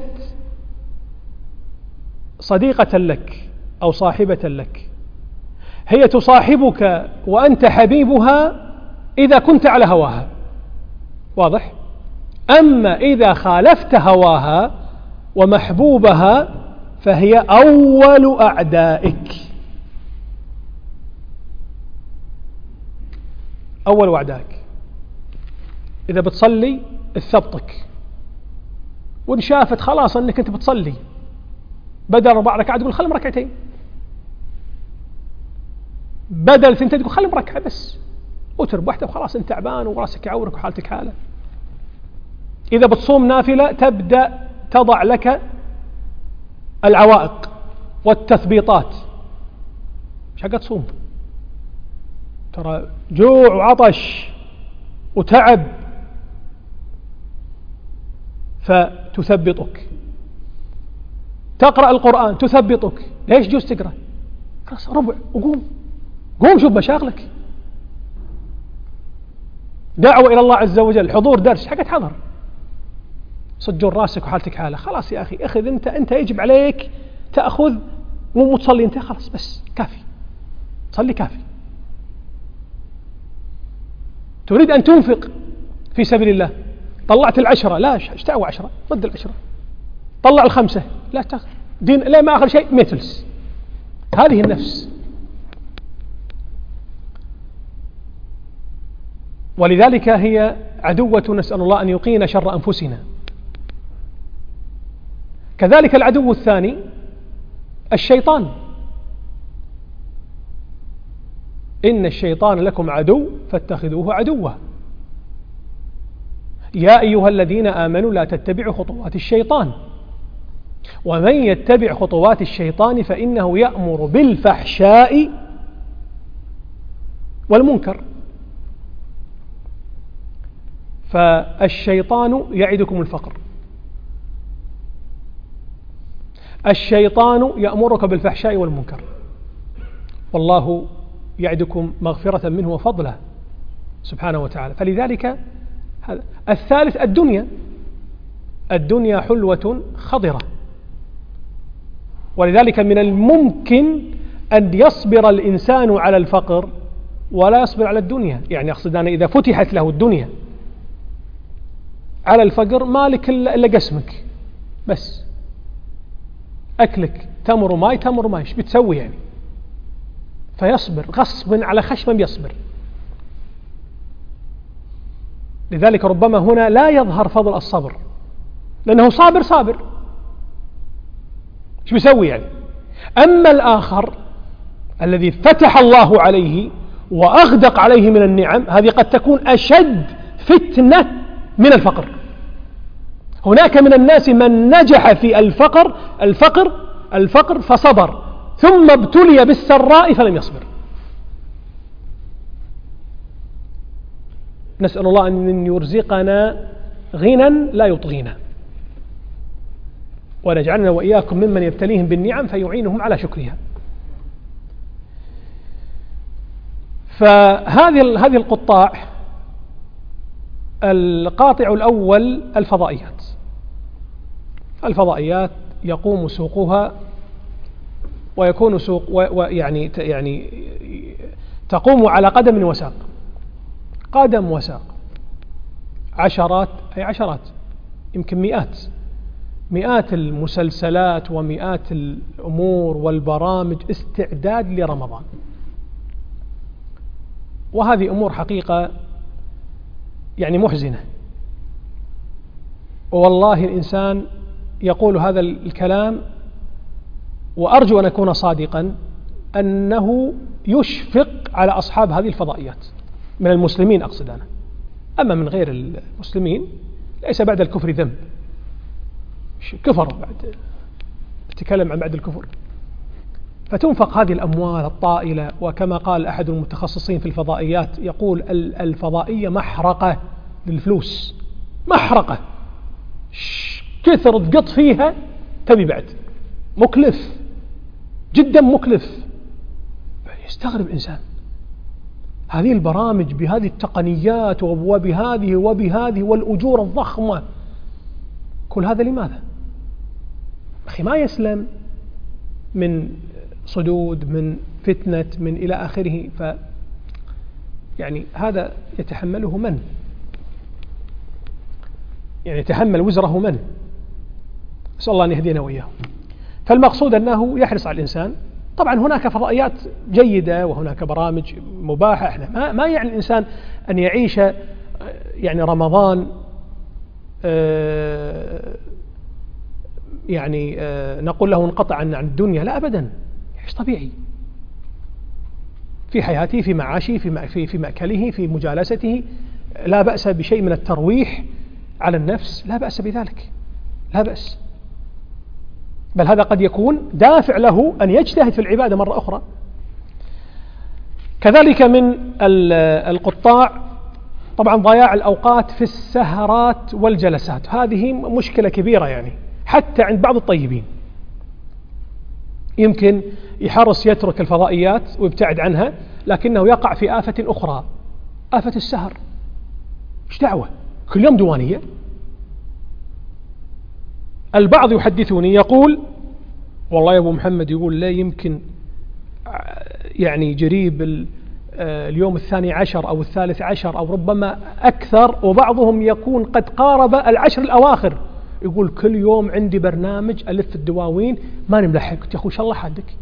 صديقة لك أو صاحبة لك، هي تصاحبك وأنت حبيبها إذا كنت على هواها، واضح؟ أما إذا خالفت هواها ومحبوبها فهي أول أعدائك. أول وعداك إذا بتصلي تثبطك، وإن شافت خلاص أنك أنت بتصلي بدل 4 ركعات تقول خلهم ركعتين، بدل 2 تقول خلهم ركعة بس، وتر بواحدة وخلاص أنت تعبان وراسك يعورك وحالتك حالة. إذا بتصوم نافلة تبدأ تضع لك العوائق والتثبيطات، مش حقا تصوم، ترى جوع وعطش وتعب، فتثبطك. تقرأ القرآن تثبطك، ليش جوز تقرأ؟ خلاص ربع وقوم، قوم شوف مشاغلك، دعوة إلى الله عز وجل، حضور درس، حاجة حضر، صجون راسك وحالتك حالة، خلاص يا أخي أخذ أنت يجب عليك تأخذ، مو تصلي أنت، خلاص بس كافي، صلي كافي. تريد أن تنفق في سبيل الله، طلعت 10، لا اشتعوا 10 ضد 10، طلع 5، لا تأخذ دين، لا ما آخر شيء مثلس. هذه النفس. ولذلك هي عدوة، نسأل الله أن يقينا شر أنفسنا. كذلك العدو الثاني الشيطان، إن الشيطان لكم عدو فاتخذوه عدوا، يا أيها الذين آمنوا لا تتبعوا خطوات الشيطان، ومن يتبع خطوات الشيطان فإنه يأمر بالفحشاء والمنكر. فالشيطان يعدكم الفقر، الشيطان يأمرك بالفحشاء والمنكر، والله يعدكم مغفرة منه وفضله سبحانه وتعالى. فلذلك الثالث الدنيا حلوة خضرة، ولذلك من الممكن أن يصبر الإنسان على الفقر ولا يصبر على الدنيا. يعني أقصد أنا إذا فتحت له الدنيا على الفقر، مالك إلا قسمك بس، أكلك تمر وماي تمر وماي، ايش بتسوي يعني؟ فيصبر غصبا على خشما بيصبر. لذلك ربما هنا لا يظهر فضل الصبر، لأنه صابر ايش بيسوي يعني؟ أما الآخر الذي فتح الله عليه وأغدق عليه من النعم، هذه قد تكون أشد فتنة من الفقر. هناك من الناس من نجح في الفقر فصبر، ثم ابتلي بالسراء فلم يصبر. نسأل الله أن يرزقنا غنى لا يطغينا، ونجعلنا وإياكم ممن يبتليهم بالنعم فيعينهم على شكرها. فهذه القطاع، القاطع الأول الفضائيات يقوم سوقها ويكون سوق يعني تقوم على قدم وساق، عشرات يمكن مئات المسلسلات ومئات الأمور والبرامج استعداد لرمضان. وهذه أمور حقيقة يعني محزنة، والله الإنسان يقول هذا الكلام وأرجو أن أكون صادقا، أنه يشفق على أصحاب هذه الفضائيات من المسلمين أقصد أنا، أما من غير المسلمين ليس بعد الكفر ذنب، كفر بعد نتكلم عن بعد الكفر. فتنفق هذه الأموال الطائلة، وكما قال أحد المتخصصين في الفضائيات يقول الفضائية محرقة للفلوس، محرقة كثر تقط فيها تبي بعد، مكلف جدا مكلف. يستغرب الإنسان، هذه البرامج بهذه التقنيات وبهذه والأجور الضخمة، كل هذا لماذا؟ أخي ما يسلم من صدود، من فتنة، من إلى آخره. يعني هذا يتحمله من؟ يعني يتحمل وزره من؟ نسأل الله أن يهدينا وإياه. فالمقصود أنه يحرص على الإنسان طبعا هناك فضائيات جيدة وهناك برامج مباحة، احنا ما يعني الإنسان أن يعيش يعني رمضان يعني نقول له انقطع عن الدنيا، لا أبدا، يعيش طبيعي في حياته، في معاشه، في مأكله، في مجالسته، لا بأس بشيء من الترويح على النفس، لا بأس بذلك، لا بأس، بل هذا قد يكون دافع له أن يجتهد في العبادة مرة أخرى. كذلك من القطاع طبعا ضياع الأوقات في السهرات والجلسات، هذه مشكلة كبيرة يعني حتى عند بعض الطيبين، يمكن يحرص يترك الفضائيات ويبتعد عنها، لكنه يقع في آفة أخرى، آفة السهر. إيش دعوة كل يوم ديوانية؟ البعض يحدثني يقول والله يا أبو محمد، يقول لا يمكن يعني جريب اليوم 12 أو 13 أو ربما أكثر، وبعضهم يكون قد قارب 10 الأواخر، يقول كل يوم عندي برنامج ألف الدواوين ماني ملحق. قلت يا أخو إن شاء الله حدك.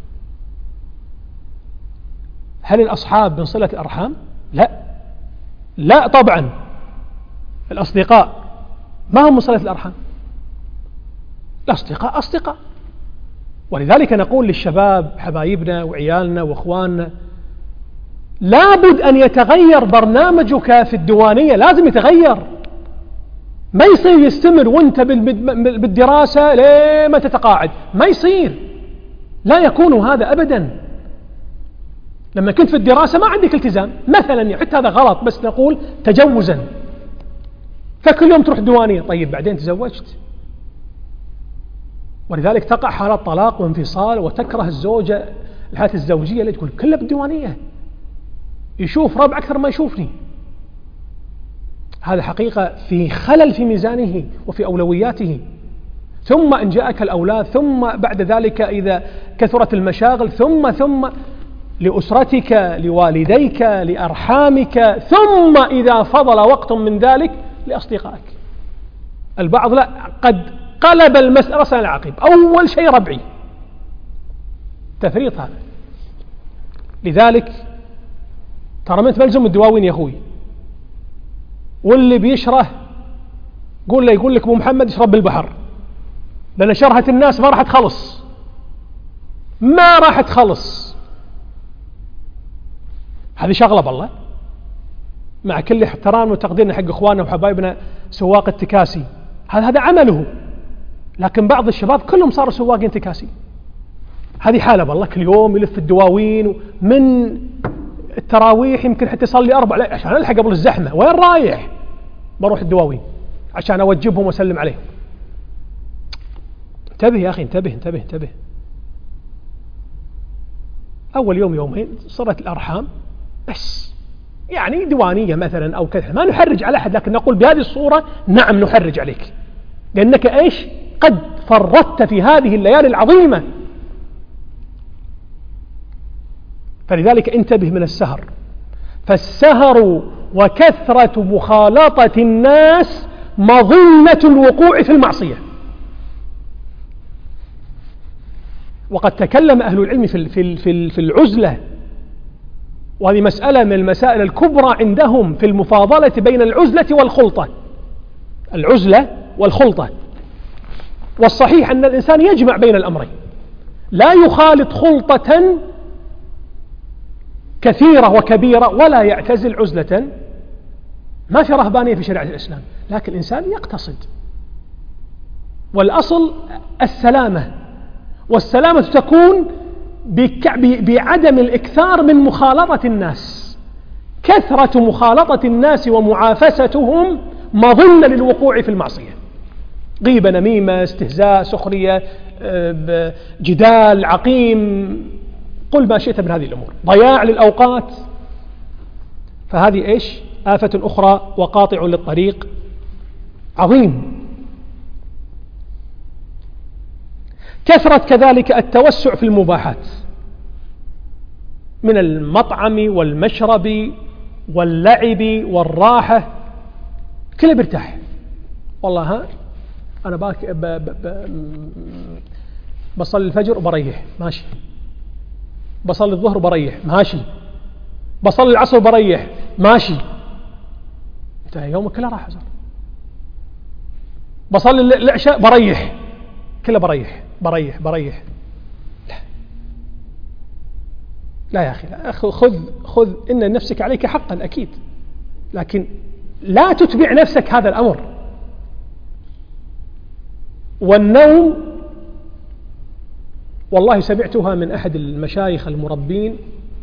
هل الأصحاب من صلة الأرحام؟ لا طبعا، الأصدقاء ما هم من صلة الأرحام، الأصدقاء أصدقاء. ولذلك نقول للشباب حبايبنا وعيالنا وإخواننا، لابد أن يتغير برنامجك في الديوانية، لازم يتغير، ما يصير يستمر وانت بالدراسة لما تتقاعد، ما يصير، لا يكون هذا أبدا. لما كنت في الدراسة ما عندك التزام مثلا، حتى هذا غلط، بس نقول تجوزا، فكل يوم تروح ديوانية، طيب بعدين تزوجت، ولذلك تقع حالات طلاق وانفصال، وتكره الزوجة الحياة الزوجية اللي تقول كلها بالديوانية، يشوف ربع أكثر ما يشوفني. هذا حقيقة في خلل في ميزانه وفي أولوياته. ثم إن جاءك الأولاد، ثم بعد ذلك إذا كثرت المشاغل، ثم لأسرتك، لوالديك، لأرحامك، ثم إذا فضل وقت من ذلك لأصدقائك. البعض لا، قد قلب المسألة رأسا على عقب، أول شيء ربعي، تفريط هذا. لذلك ترى ما تلزم الدواوين يا أخوي، واللي بيشره يقول لك أبو محمد اشرب بالبحر، لأن شرهة الناس ما راح تخلص، ما راح تخلص. هذه شغلة بالله، مع كل احترام وتقديرنا حق إخواننا وحبايبنا سواق التكاسي، هذا عمله، لكن بعض الشباب كلهم صاروا سواقين تكاسي. هذه حالة بالله، كل يوم يلف الدواوين، من التراويح يمكن حتى يصلي 4 عشان ألحق قبل الزحمة، وين رايح؟ بروح الدواوين عشان أوجبهم وأسلم عليهم. انتبه يا أخي، انتبه. أول يوم يومين صلة الأرحام بس، يعني ديوانية مثلا أو كذا، ما نحرج على أحد، لكن نقول بهذه الصورة نعم نحرج عليك، لأنك إيش؟ قد فرطت في هذه الليالي العظيمة. فلذلك انتبه من السهر، فالسهر وكثرة مخالطة الناس مظنة الوقوع في المعصية. وقد تكلم أهل العلم في العزلة، وهذه مسألة من المسائل الكبرى عندهم في المفاضلة بين العزلة والخلطة، العزلة والخلطة. والصحيح أن الإنسان يجمع بين الأمرين، لا يخالط خلطة كثيرة وكبيرة ولا يعتزل عزلة. ما في رهبانية في شريعة الإسلام، لكن الإنسان يقتصد، والأصل السلامة، والسلامة تكون بعدم الإكثار من مخالطة الناس. كثرة مخالطة الناس ومعافستهم مظنة للوقوع في المعصية، غيبة، نميمة، استهزاء، سخرية، جدال، عقيم، قل ما شئت من هذه الأمور، ضياع للأوقات. فهذه إيش؟ آفة أخرى وقاطع للطريق عظيم. كثرة كذلك التوسع في المباحات من المطعم والمشرب واللعب والراحة، كله بيرتاح، والله أنا بصلي الفجر وبريح، ماشي، بصلي الظهر بريح ماشي، بصلي العصر بريح ماشي، انتهى يومك كله راح أزر. بصلي العشاء بريح، كله بريح بريح بريح. لا يا أخي لا. خذ إن لنفسك عليك حقا أكيد، لكن لا تتبع نفسك هذا الأمر. والنوم والله سمعتها من أحد المشايخ المربين،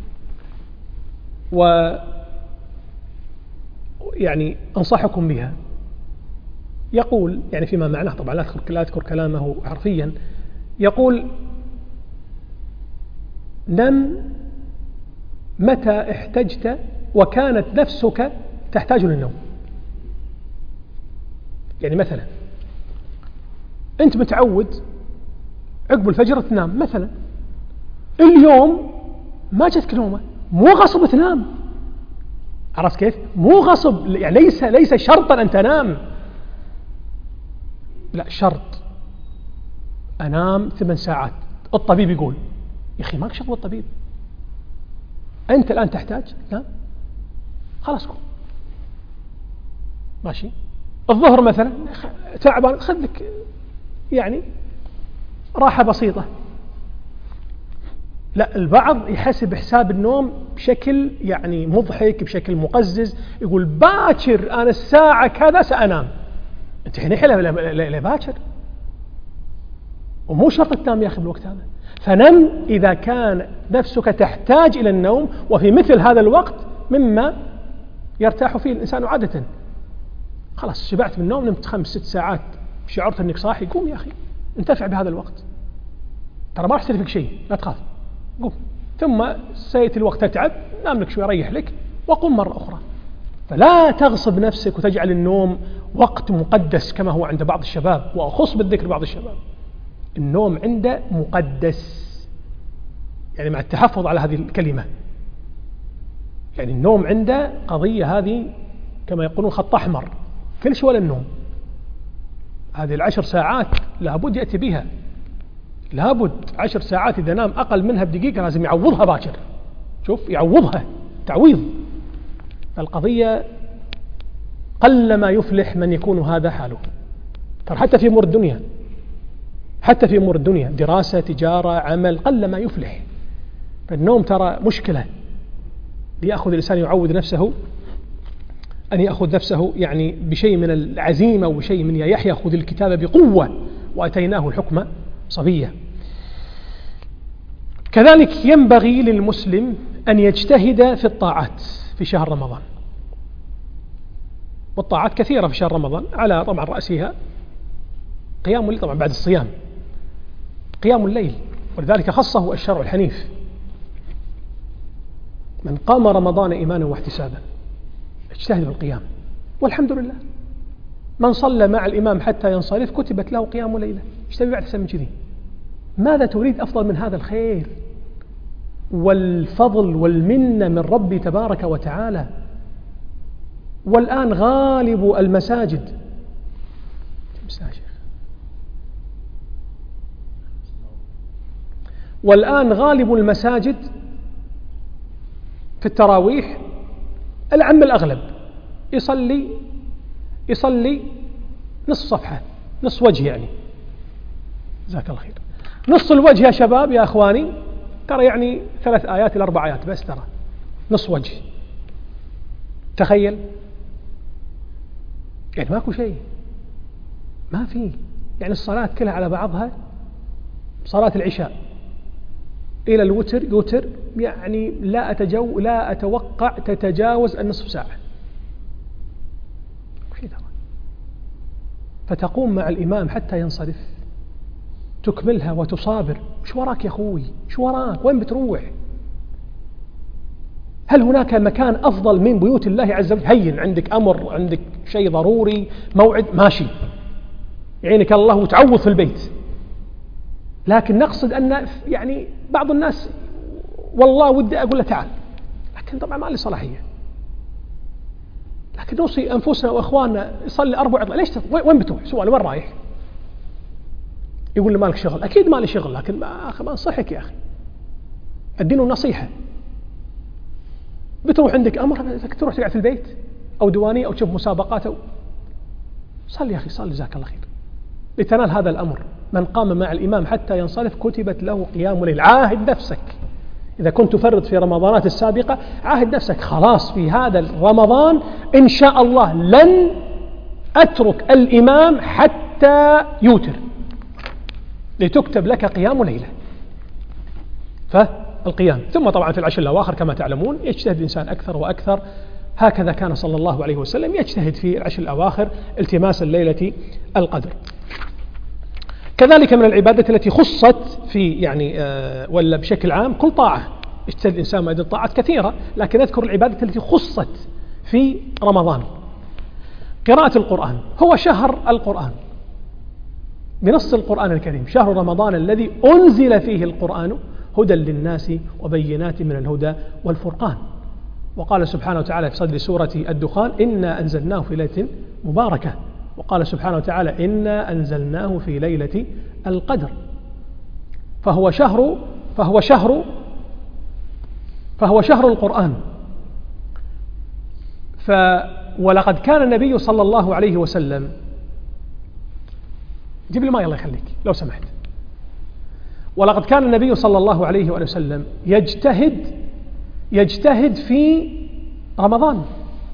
ويعني أنصحكم بها. يقول يعني فيما معناه، طبعا لا أذكر كلامه حرفيا، يقول: نم متى احتجت وكانت نفسك تحتاج للنوم. يعني مثلا أنت متعود عقب الفجر تنام مثلا، اليوم ما جتك نومة، مو غصب تنام، عرفت كيف؟ مو غصب، يعني ليس شرطا أن تنام، لا شرط أنام 8 ساعات. الطبيب يقول يا أخي ماك شغل الطبيب، أنت الآن تحتاج نام، خلاص قوم ماشي. الظهر مثلا تعبان، خذ لك يعني راحة بسيطة. لا، البعض يحسب حساب النوم بشكل يعني مضحك، بشكل مقزز، يقول باكر أنا الساعة كذا سأنام. أنت هنا حلا باكر، ومو شرط تنام يا أخي بالوقت هذا. فنم إذا كان نفسك تحتاج إلى النوم، وفي مثل هذا الوقت مما يرتاح فيه الإنسان عادة. خلاص شبعت من النوم، نمت 5-6 ساعات، شعرت أنك صاحي، قوم يا أخي انتفع بهذا الوقت، ترى ما راح يصير فيك شيء، لا تخاف، قوم. ثم سيأتي الوقت تتعب، نام لك شوي ريح لك وقم مرة أخرى. فلا تغصب نفسك وتجعل النوم وقت مقدس كما هو عند بعض الشباب، وأخص بالذكر بعض الشباب. النوم عنده مقدس، يعني مع التحفظ على هذه الكلمة، يعني النوم عنده قضية هذه كما يقولون خط أحمر، كل شيء ولا النوم. هذه 10 ساعات لابد يأتي بها، لابد 10 ساعات إذا نام أقل منها بدقيقة لازم يعوضها باكر، شوف يعوضها تعويض. القضية قلما يفلح من يكون هذا حاله، ترى حتى في أمور الدنيا، حتى في أمور الدنيا، دراسة، تجارة، عمل، قلما يفلح. فالنوم ترى مشكلة، ليأخذ الإنسان يعود نفسه، أن يأخذ نفسه يعني بشيء من العزيمة وبشيء من يا يحيى خذ الكتاب بقوة وأتيناه الحكم صبية. كذلك ينبغي للمسلم أن يجتهد في الطاعات في شهر رمضان، والطاعات كثيرة في شهر رمضان، على طبعا رأسها قيام الليل، طبعا بعد الصيام قيام الليل، ولذلك خصه الشرع الحنيف: من قام رمضان إيمانا واحتسابا اجتهد في القيام. والحمد لله من صلى مع الإمام حتى ينصرف كتبت له قيام ليلة. ايش تبي بعد من كذي؟ ماذا تريد أفضل من هذا الخير والفضل والمنة من ربي تبارك وتعالى؟ والآن غالب المساجد، والآن غالب المساجد في التراويح العم الأغلب يصلي نصف صفحة، نصف وجه، يعني جزاك الله خير، نص الوجه يا شباب يا أخواني، ترى يعني 3 آيات إلى 4 آيات بس، ترى نصف وجه. تخيل يعني ماكو شيء، ما في، يعني الصلاة كلها على بعضها، صلاة العشاء إلى الوتر يوتر، يعني لا أتوقع تتجاوز النصف ساعة، فتقوم مع الإمام حتى ينصرف تكملها وتصابر. شو وراك يا أخوي؟ شو وراك؟ وين بتروح؟ هل هناك مكان أفضل من بيوت الله عز وجل؟ هين عندك أمر، عندك شيء ضروري، موعد، ماشي يعينك الله وتعوض في البيت. لكن نقصد أن يعني بعض الناس والله ودي أقول له تعال، لكن طبعا ما لي صلاحية، لكن نوصي أنفسنا وأخواننا يصلي 4 ليش وين بتروح؟ سؤال وين رايح؟ يقول لي مالك شغل، أكيد مالي شغل، لكن ما أنصحك يا أخي، الدين النصيحة. بتروح عندك أمر تروح تقعد في البيت أو دوانية أو تشوف مسابقات أو صلي يا أخي صلي جزاك الله خير لتنال هذا الأمر. من قام مع الإمام حتى ينصرف كتبت له قيام الليل. عاهد نفسك إذا كنت تفرط في رمضانات السابقة، عاهد نفسك خلاص في هذا رمضان إن شاء الله لن أترك الإمام حتى يوتر لتكتب لك قيام ليلة. فالقيام ثم طبعا في العشر الأواخر كما تعلمون يجتهد الإنسان أكثر وأكثر. هكذا كان صلى الله عليه وسلم يجتهد في العشر الأواخر التماس الليلة القدر. كذلك من العبادة التي خصت في ولا بشكل عام كل طاعة يجتهد الإنسان ما يدل طاعات كثيرة، لكن أذكر العبادة التي خصت في رمضان. قراءة القرآن، هو شهر القرآن بنص القرآن الكريم، شهر رمضان الذي أنزل فيه القرآن هدى للناس وبينات من الهدى والفرقان. وقال سبحانه وتعالى في صدر سورة الدخان إنا أنزلناه في ليلة مباركة. وقال سبحانه وتعالى إنا أنزلناه في ليلة القدر. فهو شهر القرآن. ولقد كان النبي صلى الله عليه وسلم، جيب لي ماء الله يخليك لو سمحت. ولقد كان النبي صلى الله عليه وسلم يجتهد في رمضان.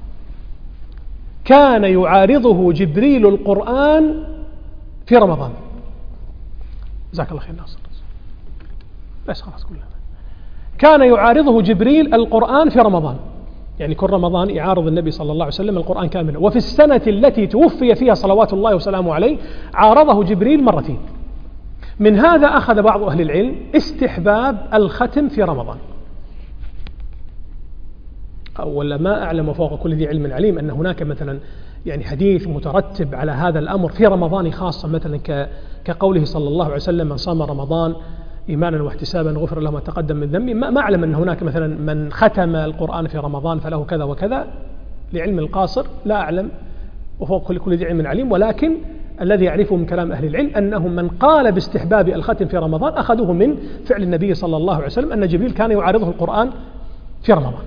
كان يعارضه جبريل القرآن في رمضان. جزاك الله خير ناصر. بس خلاص كلها. كان يعارضه جبريل القرآن في رمضان، يعني كل رمضان يعارض النبي صلى الله عليه وسلم القرآن كاملا. وفي السنة التي توفي فيها صلوات الله وسلامه عليه عارضه جبريل مرتين. من هذا أخذ بعض أهل العلم استحباب الختم في رمضان. ولا ما أعلم فوق كل ذي علم عليم أن هناك مثلا حديث مترتب على هذا الأمر في رمضان خاصة، مثلا كقوله صلى الله عليه وسلم من صام رمضان إيمانا واحتسابا غفر له ما تقدم من ذنبه. ما أعلم أن هناك مثلا من ختم القرآن في رمضان فله كذا وكذا، لعلم القاصر لا أعلم وفوق كل ذي علم عليم. ولكن الذي يعرفه من كلام أهل العلم أنهم من قال باستحباب الختم في رمضان أخذوه من فعل النبي صلى الله عليه وسلم أن جبريل كان يعارضه القرآن في رمضان.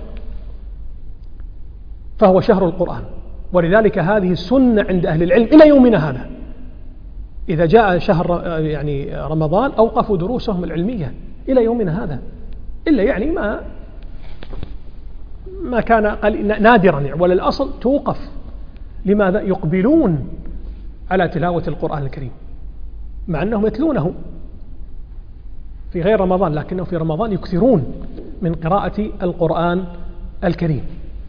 فهو شهر القرآن، ولذلك هذه السنة عند أهل العلم إلى يومنا هذا. إذا جاء شهر رمضان أوقفوا دروسهم العلمية إلى يومنا هذا، إلا ما كان نادرا، ولا الأصل توقف. لماذا؟ يقبلون على تلاوة القرآن الكريم مع أنهم يتلونه في غير رمضان، لكنه في رمضان يكثرون من قراءة القرآن الكريم.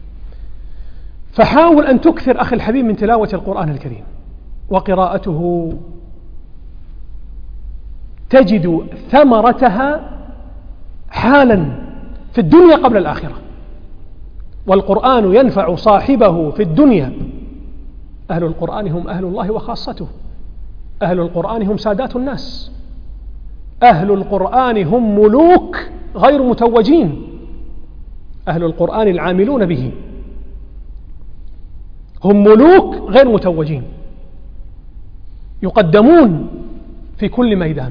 فحاول أن تكثر أخي الحبيب من تلاوة القرآن الكريم وقراءته، تجد ثمرتها حالا في الدنيا قبل الآخرة. والقرآن ينفع صاحبه في الدنيا. أهل القرآن هم أهل الله وخاصته. أهل القرآن هم سادات الناس. أهل القرآن هم ملوك غير متوجين. أهل القرآن العاملون به هم ملوك غير متوجين، يقدمون في كل ميدان.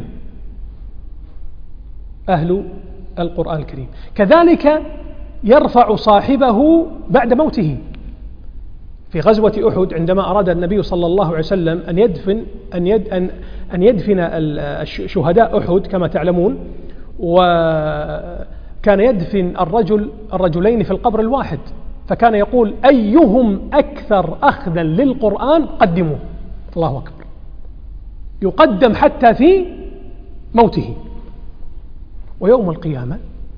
أهل القرآن الكريم كذلك يرفع صاحبه بعد موته. في غزوة أحد عندما أراد النبي صلى الله عليه وسلم أن يدفن شهداء أحد كما تعلمون، وكان يدفن الرجلين في القبر الواحد، فكان يقول أيهم أكثر أخذا للقرآن قدموه. الله أكبر، يقدم حتى في موته. ويوم القيامة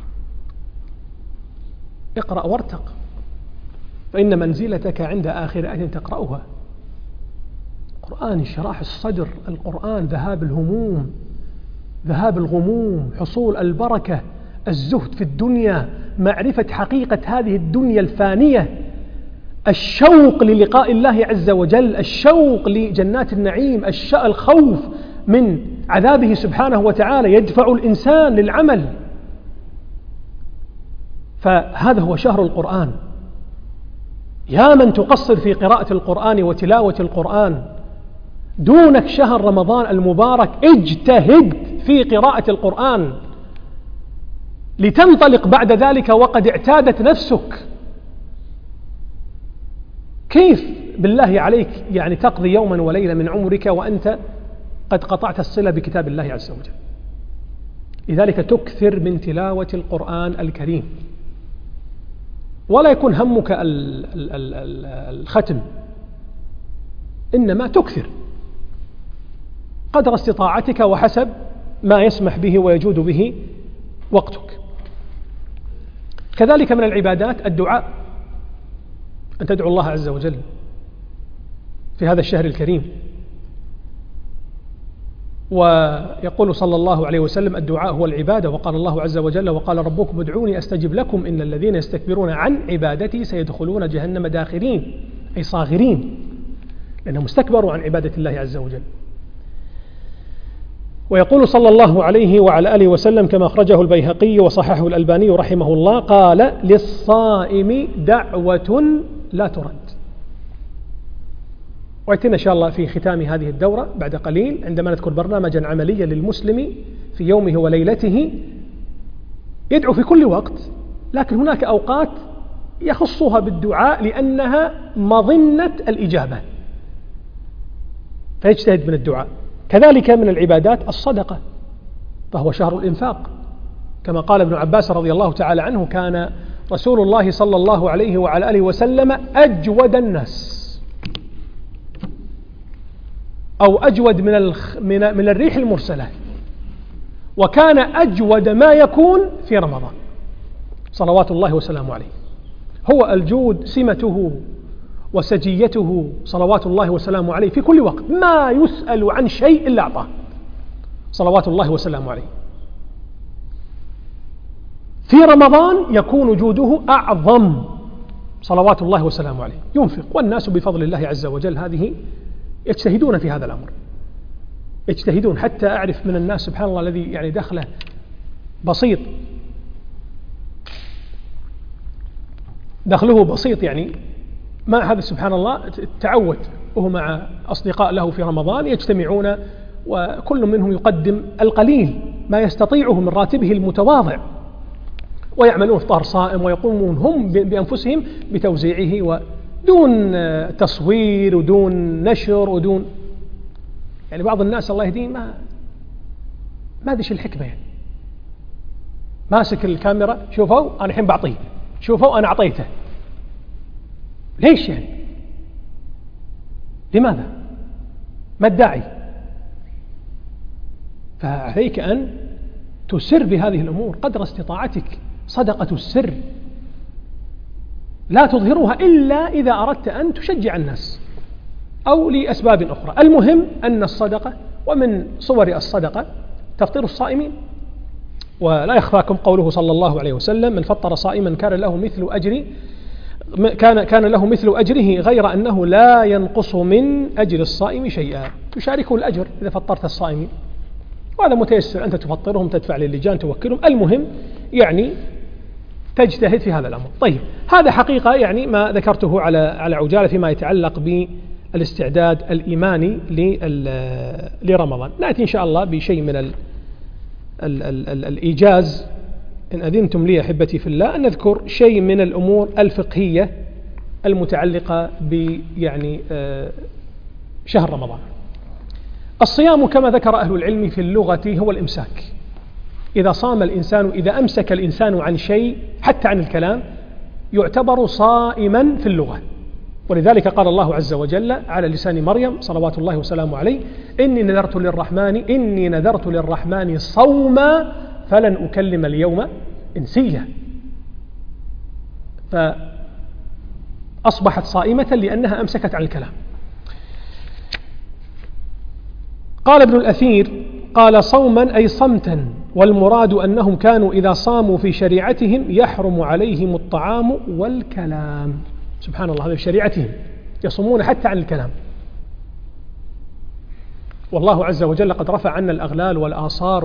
اقرأ وارتق، فإن منزلتك عند آخر آية تقرأها. القرآن انشراح الصدر، القرآن ذهاب الهموم، ذهاب الغموم، حصول البركة، الزهد في الدنيا، معرفة حقيقة هذه الدنيا الفانية، الشوق للقاء الله عز وجل، الشوق لجنات النعيم، الخوف من عذابه سبحانه وتعالى يدفع الإنسان للعمل. فهذا هو شهر القرآن. يا من تقصر في قراءة القرآن وتلاوة القرآن، دونك شهر رمضان المبارك، اجتهد في قراءة القرآن. لتنطلق بعد ذلك وقد اعتادت نفسك. كيف بالله عليك يعني تقضي يوما وليلة من عمرك وأنت قد قطعت الصلة بكتاب الله عز وجل؟ لذلك تكثر من تلاوة القرآن الكريم، ولا يكون همك الختم، إنما تكثر قدر استطاعتك وحسب ما يسمح به ويجود به وقتك. كذلك من العبادات الدعاء، أن تدعو الله عز وجل في هذا الشهر الكريم. ويقول صلى الله عليه وسلم: الدعاء هو العبادة. وقال الله عز وجل: وقال ربكم ادعوني أستجب لكم إن الذين يستكبرون عن عبادتي سيدخلون جهنم داخرين، أي صاغرين، لأنهم استكبروا عن عبادة الله عز وجل. ويقول صلى الله عليه وعلى آله وسلم كما أخرجه البيهقي وصححه الألباني رحمه الله: قال: للصائم دعوة لا ترد. ويأتينا إن شاء الله في ختام هذه الدورة بعد قليل عندما نذكر برنامجا عمليا للمسلم في يومه وليلته يدعو في كل وقت، لكن هناك أوقات يخصها بالدعاء لأنها مظنة الإجابة فيجتهد من الدعاء. كذلك من العبادات الصدقة، فهو شهر الإنفاق، كما قال ابن عباس رضي الله تعالى عنه: كان رسول الله صلى الله عليه وعلى آله وسلم أجود الناس، أو أجود من الريح المرسلة، وكان أجود ما يكون في رمضان صلوات الله وسلامه عليه. هو الجود سمته وسجيته صلوات الله وسلامه عليه في كل وقت، ما يسأل عن شيء إلا أعطاه صلوات الله وسلامه عليه. في رمضان يكون جوده أعظم صلوات الله وسلامه عليه، ينفق، والناس بفضل الله عز وجل هذه يجتهدون في هذا الأمر، يجتهدون. حتى أعرف من الناس سبحان الله الذي يعني دخله بسيط، دخله بسيط، يعني ما هذا سبحان الله تعود، وهو مع أصدقاء له في رمضان يجتمعون وكل منهم يقدم القليل ما يستطيعه من راتبه المتواضع، ويعملون إفطار صائم ويقومون هم بأنفسهم بتوزيعه ودون تصوير ودون نشر ودون، يعني بعض الناس الله يهديه ما ادري الحكمة، يعني ماسك الكاميرا: شوفوا أنا الحين بعطيه، شوفوا أنا أعطيته. ليش يعني؟ لماذا؟ ما الداعي؟ فعليك أن تسر بهذه الأمور قدر استطاعتك. صدقة السر لا تظهرها إلا إذا أردت أن تشجع الناس أو لأسباب أخرى. المهم أن الصدقة، ومن صور الصدقة تفطير الصائمين، ولا يخفاكم قوله صلى الله عليه وسلم: من فطر صائما كان له مثل أجره غير أنه لا ينقص من أجر الصائم شيئا، تشاركه الأجر إذا فطرت الصائمين، وهذا متيسر، أنت تفطرهم، تدفع للجان، توكلهم، المهم يعني تجتهد في هذا الأمر. طيب، هذا حقيقة يعني ما ذكرته على عجالة فيما يتعلق بالاستعداد الإيماني لرمضان. نأتي إن شاء الله بشيء من الإيجاز إن أذنتم لي أحبتي في الله، أن نذكر شيء من الأمور الفقهية المتعلقة يعني شهر رمضان. الصيام كما ذكر أهل العلم في اللغة هو الإمساك. إذا أمسك الإنسان عن شيء حتى عن الكلام يعتبر صائما في اللغة، ولذلك قال الله عز وجل على لسان مريم صلوات الله وسلامه عليه: إني نذرت للرحمن صوما فلن أكلم اليوم إنسيا. فأصبحت صائمة لأنها أمسكت عن الكلام. قال ابن الأثير: قال صوما أي صمتا، والمراد أنهم كانوا إذا صاموا في شريعتهم يحرم عليهم الطعام والكلام. سبحان الله، هذا في شريعتهم يصومون حتى عن الكلام، والله عز وجل قد رفع عنا الأغلال والآثار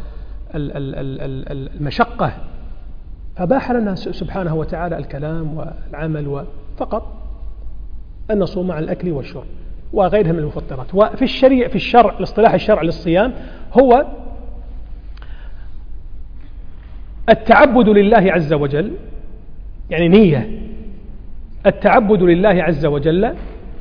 والمشقة، فباح لنا سبحانه وتعالى الكلام والعمل، فقط أن نصوم عن الأكل والشرب وغيرها من المفطرات. وفي الشرع الاصطلاح الشرع للصيام هو التعبد لله عز وجل، يعني نية التعبد لله عز وجل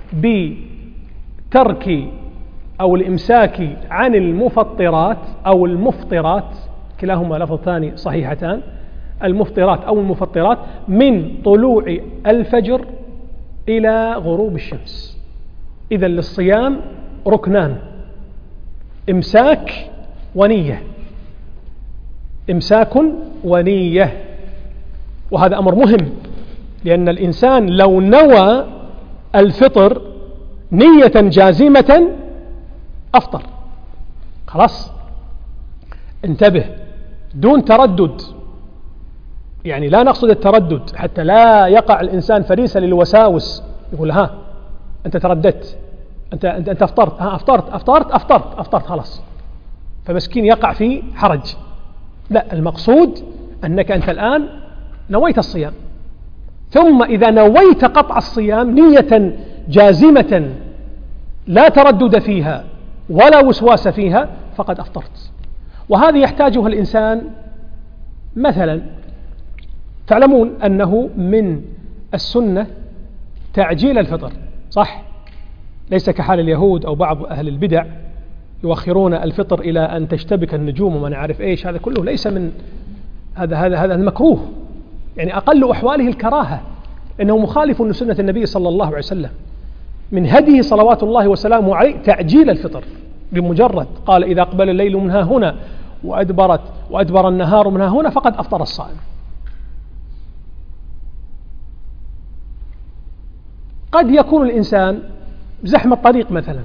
بترك أو الإمساك عن المفطرات أو المفطرات، كلاهما لفظتان صحيحتان، المفطرات أو المفطرات، من طلوع الفجر إلى غروب الشمس. إذن للصيام ركنان: إمساك ونية، إمساك ونية. وهذا أمر مهم، لأن الإنسان لو نوى الفطر نية جازمة أفطر، خلاص، انتبه، دون تردد. يعني لا نقصد التردد حتى لا يقع الإنسان فريسة للوساوس، يقول ها أنت ترددت، أنت أفطرت، أفطرت خلاص، فمسكين يقع في حرج. لا، المقصود أنك أنت الآن نويت الصيام، ثم إذا نويت قطع الصيام نية جازمة لا تردد فيها ولا وسواس فيها فقد أفطرت. وهذه يحتاجها الإنسان. مثلا تعلمون أنه من السنة تعجيل الفطر، صح؟ ليس كحال اليهود أو بعض أهل البدع يؤخرون الفطر إلى أن تشتبك النجوم وما نعرف إيش، هذا كله ليس من هذا المكروه، يعني أقل أحواله الكراهة، إنه مخالف لسنة النبي صلى الله عليه وسلم. من هديه صلوات الله وسلامه عليه تعجيل الفطر، بمجرد قال إذا أقبل الليل من ها هنا وأدبر النهار من ها هنا فقد أفطر الصائم. قد يكون الإنسان زحم الطريق مثلا،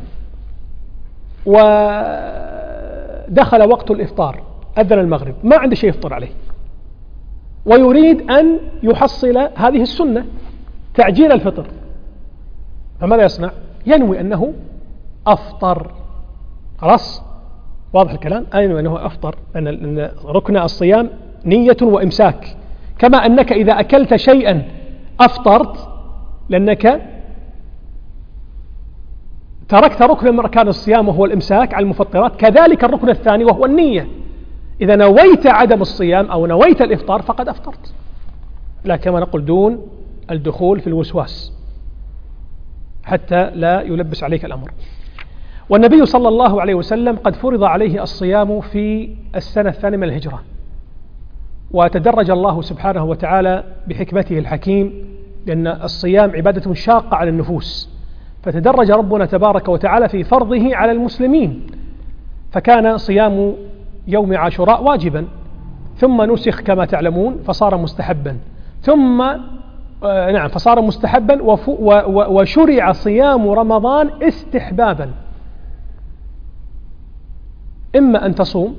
ودخل وقت الإفطار، أذن المغرب، ما عنده شيء يفطر عليه، ويريد أن يحصل هذه السنة تعجيل الفطر، فماذا يصنع؟ ينوي أنه أفطر، خلاص، واضح الكلام، ينوي أنه أفطر، أن ركن الصيام نية وإمساك، كما أنك إذا أكلت شيئا أفطرت لأنك تركت ركن من أركان الصيام وهو الإمساك عن المفطرات، كذلك الركن الثاني وهو النية. إذا نويت عدم الصيام أو نويت الإفطار فقد أفطرت، لا كما نقول دون الدخول في الوسواس حتى لا يلبس عليك الأمر. والنبي صلى الله عليه وسلم قد فرض عليه الصيام في السنة الثانية من الهجرة، وتدرج الله سبحانه وتعالى بحكمته الحكيم، لأن الصيام عبادة شاقة على النفوس، فتدرج ربنا تبارك وتعالى في فرضه على المسلمين، فكان صيام يوم عاشوراء واجبا، ثم نسخ كما تعلمون فصار مستحبا، فصار مستحبا، وشرع صيام رمضان استحبابا، إما أن تصوم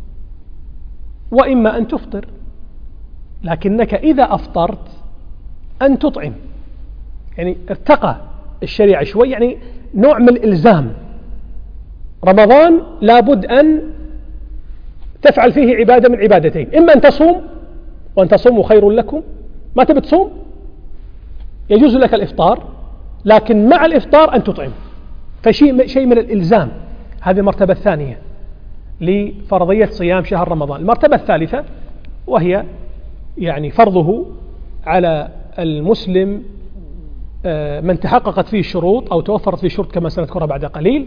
وإما أن تفطر، لكنك إذا أفطرت أن تطعم، يعني ارتقى الشريعة شوي، يعني نوع من الإلزام. رمضان لابد أن تفعل فيه عبادة من عبادتين، إما أن تصوم، وأن تصوموا خير لكم، ما تبي تصوم يجوز لك الإفطار، لكن مع الإفطار أن تطعم، فشيء من الإلزام. هذه المرتبة الثانية لفرضية صيام شهر رمضان. المرتبة الثالثة وهي يعني فرضه على المسلم من تحققت فيه الشروط أو توفرت فيه الشروط كما سنذكرها بعد قليل،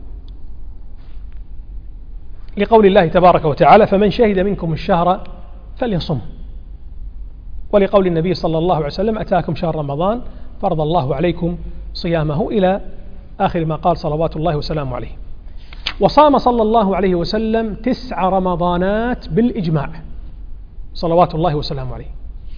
لقول الله تبارك وتعالى فمن شهد منكم الشهر فليصم، ولقول النبي صلى الله عليه وسلم أتاكم شهر رمضان فرض الله عليكم صيامه، إلى آخر ما قال صلوات الله وسلامه عليه. وصام صلى الله عليه وسلم 9 رمضانات بالإجماع صلوات الله وسلامه عليه.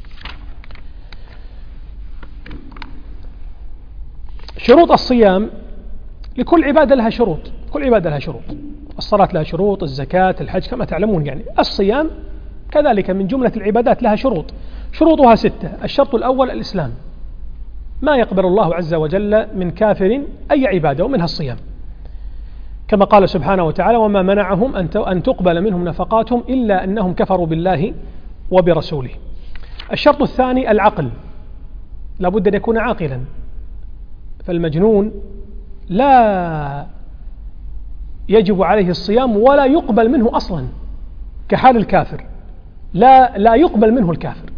شروط الصيام، لكل عبادة لها شروط، كل عبادة لها شروط، الصلاة لها شروط، الزكاة، الحج كما تعلمون، يعني الصيام كذلك من جملة العبادات لها شروط، شروطها 6. الشرط الأول الإسلام، ما يقبل الله عز وجل من كافر أي عبادة ومنها الصيام، كما قال سبحانه وتعالى وما منعهم أن تقبل منهم نفقاتهم إلا أنهم كفروا بالله وبرسوله. الشرط الثاني العقل، لابد أن يكون عاقلا، فالمجنون لا يجب عليه الصيام ولا يقبل منه أصلا كحال الكافر، لا يقبل منه الكافر،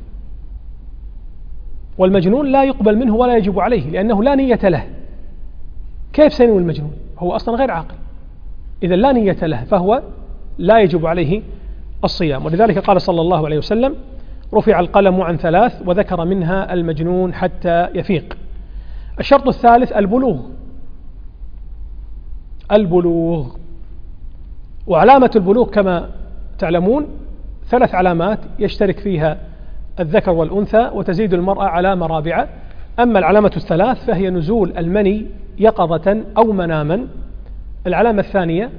والمجنون لا يقبل منه ولا يجب عليه لأنه لا نية له. كيف سينوي المجنون؟ هو أصلا غير عاقل، إذا لا نية له فهو لا يجب عليه الصيام. ولذلك قال صلى الله عليه وسلم: رفع القلم عن 3 وذكر منها المجنون حتى يفيق. الشرط الثالث البلوغ. وعلامة البلوغ كما تعلمون 3 علامات يشترك فيها الذكر والأنثى، وتزيد المرأة علامة رابعة. أما العلامة الثلاث فهي نزول المني يقظة أو مناما. العلامة الثانية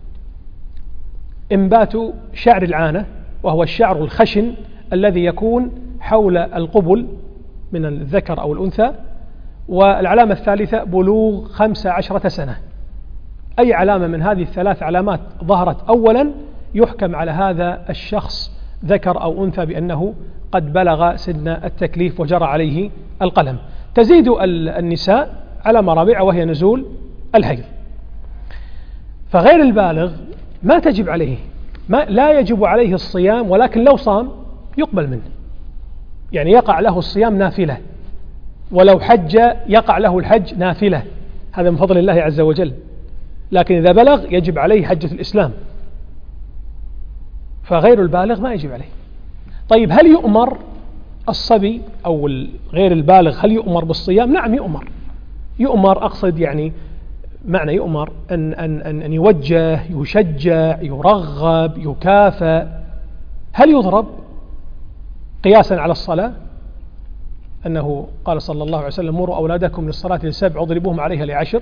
إنبات شعر العانة، وهو الشعر الخشن الذي يكون حول القبل من الذكر أو الأنثى. والعلامة الثالثة بلوغ 15 سنة. أي علامة من هذه ال3 علامات ظهرت أولا يحكم على هذا الشخص ذكر أو أنثى بأنه قد بلغ سن التكليف وجرى عليه القلم. تزيد النساء علامة رابعة وهي نزول الحيض. فغير البالغ ما تجب عليه، لا يجب عليه الصيام، ولكن لو صام يقبل منه، يعني يقع له الصيام نافلة، ولو حج يقع له الحج نافلة، هذا من فضل الله عز وجل. لكن إذا بلغ يجب عليه حجة الإسلام، فغير البالغ ما يجب عليه. طيب هل يؤمر الصبي أو غير البالغ هل يؤمر بالصيام؟ نعم يؤمر أقصد يعني معنى يؤمر أن يوجه، يشجع، يرغب، يكافئ. هل يضرب قياسا على الصلاة؟ أنه قال صلى الله عليه وسلم: مروا أولادكم للصلاة ل7 واضربوهم عليها ل10.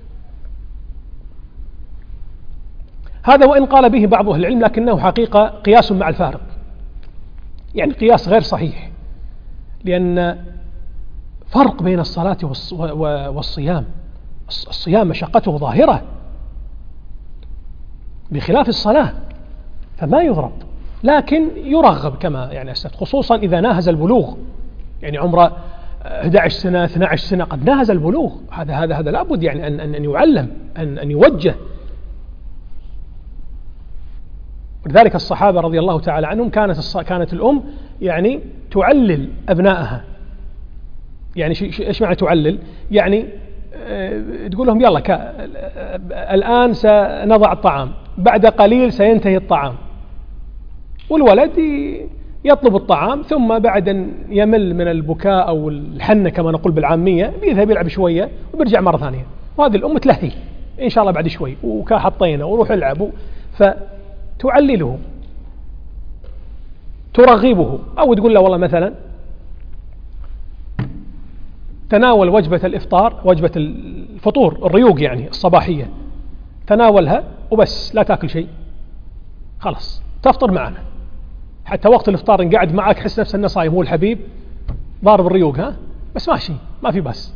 هذا وإن قال به بعض أهل العلم لكنه حقيقة قياس مع الفارق، يعني قياس غير صحيح، لأن فرق بين الصلاة والصيام. الصيام مشقته ظاهرة بخلاف الصلاة، فما يضرب، لكن يرغب كما يعني خصوصا إذا ناهز البلوغ، يعني عمره 11 سنة 12 سنة قد ناهز البلوغ، هذا لابد يعني أن يعلم، أن يوجه. ولذلك الصحابة رضي الله تعالى عنهم كانت الأم يعني تعلل أبنائها. يعني إيش معنى تعلل؟ يعني تقول لهم: يلا الآن سنضع الطعام، بعد قليل سينتهي الطعام، والولد يطلب الطعام، ثم بعد أن يمل من البكاء أو الحنة كما نقول بالعامية بيذهب يلعب شوية وبيرجع مرة ثانية، وهذه الأم تلهي إن شاء الله بعد شوي وكحطينا وروح العب. فتعلله، ترغبه، أو تقول له: والله مثلا تناول وجبة الإفطار، وجبة الفطور الريوق يعني الصباحية، تناولها وبس، لا تأكل شيء، خلاص تفطر معنا، حتى وقت الإفطار إن قاعد معك حس نفسه أنه صايم، هو الحبيب ضارب الريوق، بس ماشي ما في بس.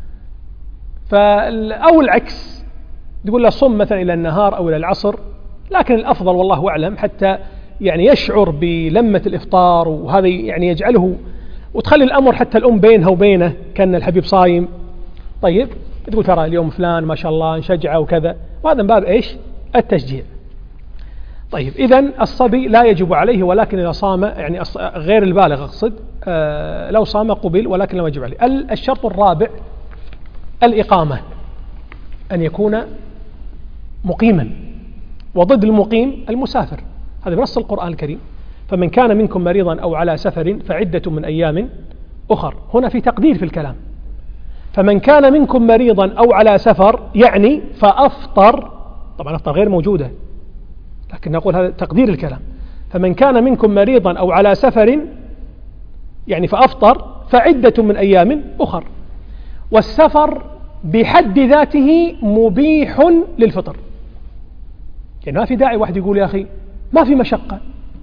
أو العكس، تقول له صم مثلا إلى النهار أو إلى العصر، لكن الأفضل والله أعلم حتى يعني يشعر بلمة الإفطار، وهذا يعني يجعله وتخلي الأمر حتى الأم بينها وبينه كأن الحبيب صايم. طيب تقول: ترى اليوم فلان ما شاء الله نشجعه وكذا، وهذا من باب إيش؟ التشجيع. طيب إذن الصبي لا يجب عليه، ولكن إذا صام، يعني غير البالغ أقصد، لو صام قبل ولكن لا يجب عليه. الشرط الرابع الإقامة، أن يكون مقيما، وضد المقيم المسافر، هذا بنص القرآن الكريم: فمن كان منكم مريضا أو على سفر فعدة من أيام أخر. هنا في تقدير في الكلام، فمن كان منكم مريضا أو على سفر يعني فأفطر، طبعا أفطر غير موجودة لكن نقول هذا تقدير الكلام. فمن كان منكم مريضا أو على سفر يعني فأفطر فعدة من أيام أخر. والسفر بحد ذاته مبيح للفطر، يعني ما في داعي واحد يقول: يا أخي ما في مشقة.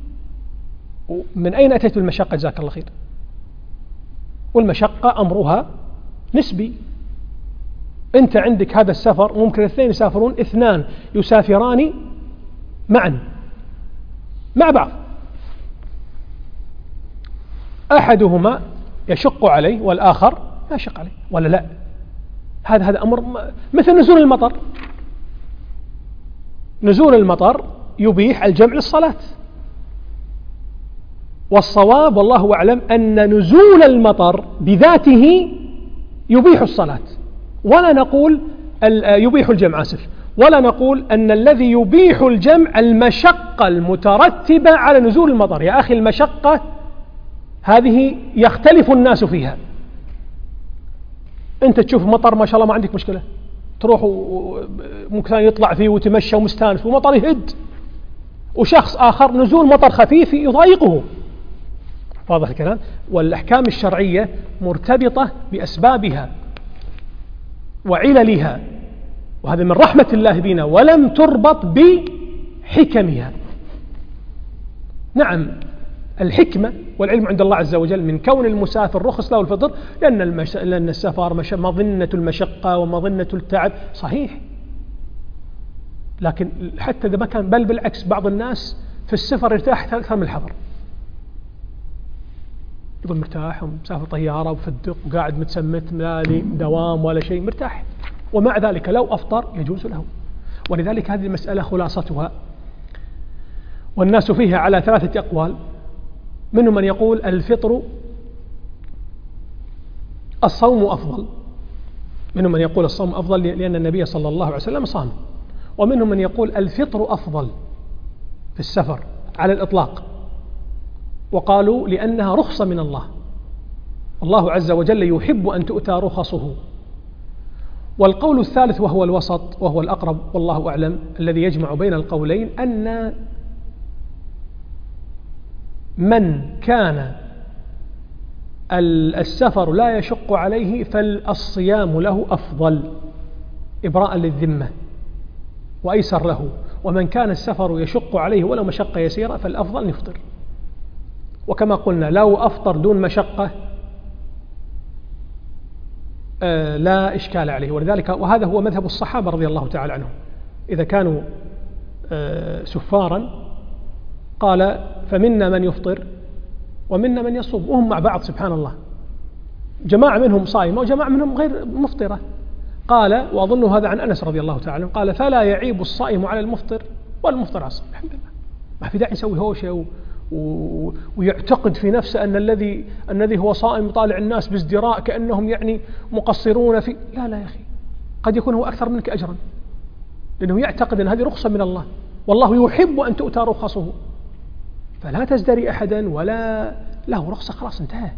من أين أتيت بالمشقة؟ جزاك الله خير. والمشقة أمرها نسبي. أنت عندك هذا السفر ممكن 2 يسافرون، 2 يسافران معا مع بعض، أحدهما يشق عليه والآخر ما يشق عليه، ولا لا؟ هذا أمر مثل نزول المطر. نزول المطر يبيح الجمع للصلاة، والصواب والله أعلم أن نزول المطر بذاته يبيح الصلاة، ولا نقول يبيح الجمع، ولا نقول أن الذي يبيح الجمع المشقة المترتبة على نزول المطر. يا أخي المشقة هذه يختلف الناس فيها. أنت تشوف مطر ما شاء الله ما عندك مشكلة، تروح ممكن يطلع فيه وتمشى ومستانس ومطر يهد، وشخص آخر نزول مطر خفيف يضايقه. واضح الكلام؟ والأحكام الشرعية مرتبطة بأسبابها وعللها، وهذا من رحمة الله بنا، ولم تربط بحكمها. نعم الحكمة والعلم عند الله عز وجل من كون المسافر رخص له الفطر، لأن السفر مظنة المشقة ومظنة التعب، صحيح. لكن حتى إذا ما كان، بل بالعكس بعض الناس في السفر يرتاح أكثر من الحضر، يقول مرتاح ومسافر طيارة وفندق وقاعد متسمت لا لي دوام ولا شيء، مرتاح، ومع ذلك لو أفطر يجوز له. ولذلك هذه المسألة خلاصتها، والناس فيها على 3 أقوال. منهم من يقول الفطر الصوم أفضل، منهم من يقول الصوم أفضل لأن النبي صلى الله عليه وسلم صام، ومنهم من يقول الفطر أفضل في السفر على الإطلاق، وقالوا لأنها رخصة من الله، الله عز وجل يحب أن تؤتى رخصه. والقول الثالث وهو الوسط وهو الأقرب والله أعلم، الذي يجمع بين القولين، أن من كان السفر لا يشق عليه فالصيام له أفضل إبراء للذمة وأيسر له، ومن كان السفر يشق عليه ولو مشقة يسيرة فالأفضل يفطر. وكما قلنا لو أفطر دون مشقة لا إشكال عليه، ولذلك وهذا هو مذهب الصحابة رضي الله تعالى عنهم، إذا كانوا سفارا قال فمنا من يفطر ومنا من يصوم، وهم مع بعض سبحان الله، جماعة منهم صائمة وجماعة منهم غير مفطرة. قال وأظن هذا عن أنس رضي الله تعالى عنه، قال فلا يعيب الصائم على المفطر والمفطر على الصائم. الحمد لله، ما في داعي يسوي هوشة ويعتقد في نفسه أن الذي هو صائم يطالع الناس بازدراء كأنهم يعني مقصرون في، لا يا أخي، قد يكون هو أكثر منك أجرا، لأنه يعتقد أن هذه رخصة من الله، والله يحب أن تؤتى رخصه، فلا تزدري أحدا ولا له رخصة، خلاص انتهى.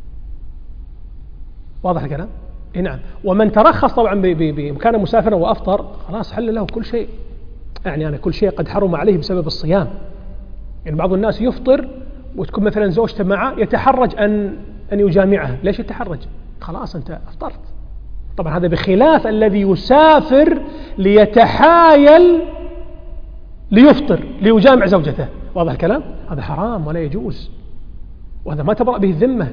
واضح الكلام؟ نعم. ومن ترخص طبعا كان مسافرا وأفطر خلاص حل له كل شيء، يعني أنا كل شيء قد حرم عليه بسبب الصيام. يعني بعض الناس يفطر وتكون مثلا زوجته معه يتحرج أن يجامعها، ليش يتحرج؟ خلاص أنت أفطرت. طبعا هذا بخلاف الذي يسافر ليتحايل ليفطر ليجامع زوجته. واضح الكلام؟ هذا حرام ولا يجوز، وهذا ما تبرأ به الذمة.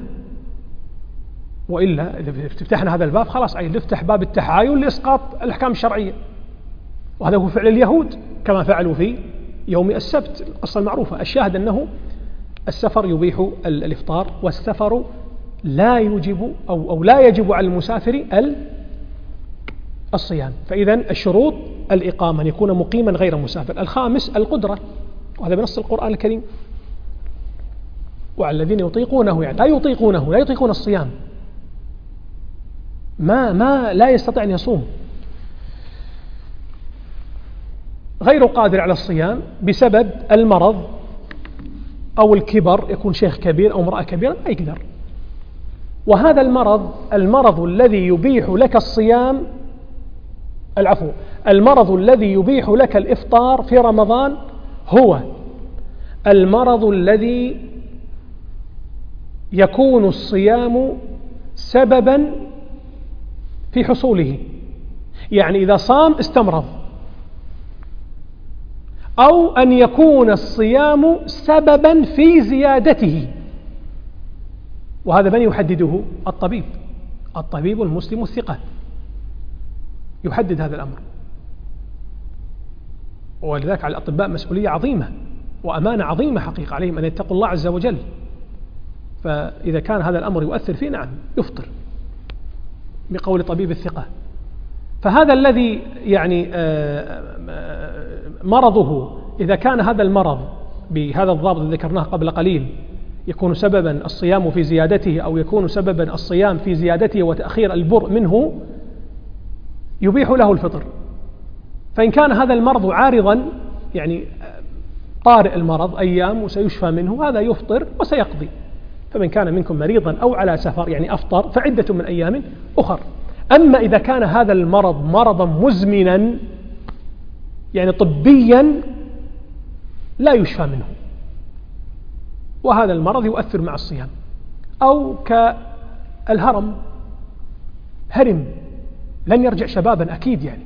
وإلا إذا فتحنا هذا الباب خلاص نفتح باب التحايل لإسقاط الأحكام الشرعية، وهذا هو فعل اليهود كما فعلوا في يوم السبت، القصة المعروفة. الشاهد أنه السفر يبيح الإفطار، والسفر لا يوجب أو لا يجب على المسافر الصيام. فإذا الشروط الإقامة أن يكون مقيما غير مسافر. الخامس القدرة، وهذا بنص القرآن الكريم، وعلى الذين يطيقونه يعني لا يطيقون الصيام، لا يستطيع أن يصوم، غير قادر على الصيام بسبب المرض أو الكبر، يكون شيخ كبير أو امرأة كبيرة ما يقدر. وهذا المرض الذي يبيح لك الصيام، المرض الذي يبيح لك الإفطار في رمضان هو المرض الذي يكون الصيام سببا في حصوله، يعني إذا صام استمرض، أو أن يكون الصيام سببا في زيادته، وهذا من يحدده؟ الطبيب المسلم الثقة يحدد هذا الأمر. ولذلك على الأطباء مسؤولية عظيمة وأمانة عظيمة حقيقة، عليهم أن يتقوا الله عز وجل. فإذا كان هذا الأمر يؤثر فيه نعم يفطر بقول طبيب الثقة. فهذا الذي يعني مرضه، إذا كان هذا المرض بهذا الضابط الذي ذكرناه قبل قليل يكون سببا الصيام في زيادته أو يكون سببا الصيام في زيادته وتأخير البرء منه يبيح له الفطر. فإن كان هذا المرض عارضا يعني طارئ المرض أيام وسيشفى منه هذا يفطر وسيقضي. فمن كان منكم مريضا أو على سفر يعني أفطر فعدة من أيام أخر. أما إذا كان هذا المرض مرضا مزمنا يعني طبيا لا يشفى منه، وهذا المرض يؤثر مع الصيام، أو كالهرم هرم لن يرجع شبابا أكيد يعني،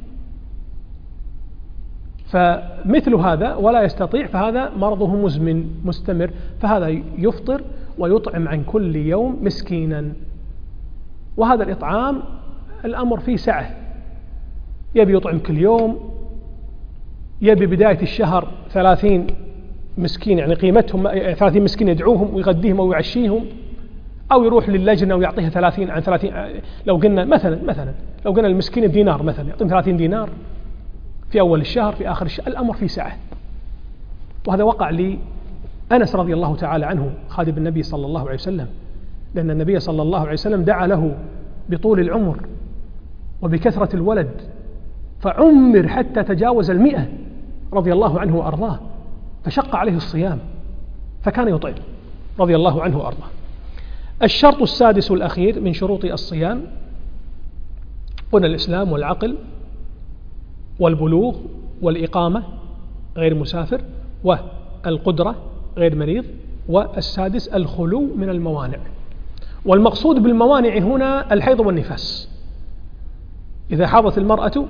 فمثل هذا ولا يستطيع فهذا مرضه مزمن مستمر، فهذا يفطر ويطعم عن كل يوم مسكينا. وهذا الإطعام الأمر فيه سعة، يبي يطعم كل يوم، يبي بداية الشهر 30 مسكين يعني قيمتهم 30 مسكين يدعوهم ويغديهم أو يعشيهم، أو يروح للجنة ويعطيها 30 عن 30. لو قلنا مثلا لو قلنا المسكين بدينار مثلا يعطيهم 30 دينار في أول الشهر في آخر الشهر، الأمر فيه سعة. وهذا وقع لأنس رضي الله تعالى عنه خادم النبي صلى الله عليه وسلم، لأن النبي صلى الله عليه وسلم دعا له بطول العمر وبكثرة الولد، فعمر حتى تجاوز 100 رضي الله عنه وأرضاه، فشق عليه الصيام فكان يطعم رضي الله عنه وأرضاه. الشرط السادس الأخير من شروط الصيام قلنا الإسلام والعقل والبلوغ والإقامة غير مسافر والقدرة غير مريض، والسادس الخلو من الموانع. والمقصود بالموانع هنا الحيض والنفاس. إذا حاضت المرأة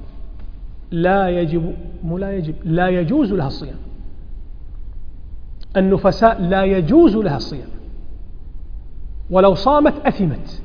لا يجوز لها الصيام. النفساء لا يجوز لها الصيام، ولو صامت أثمت.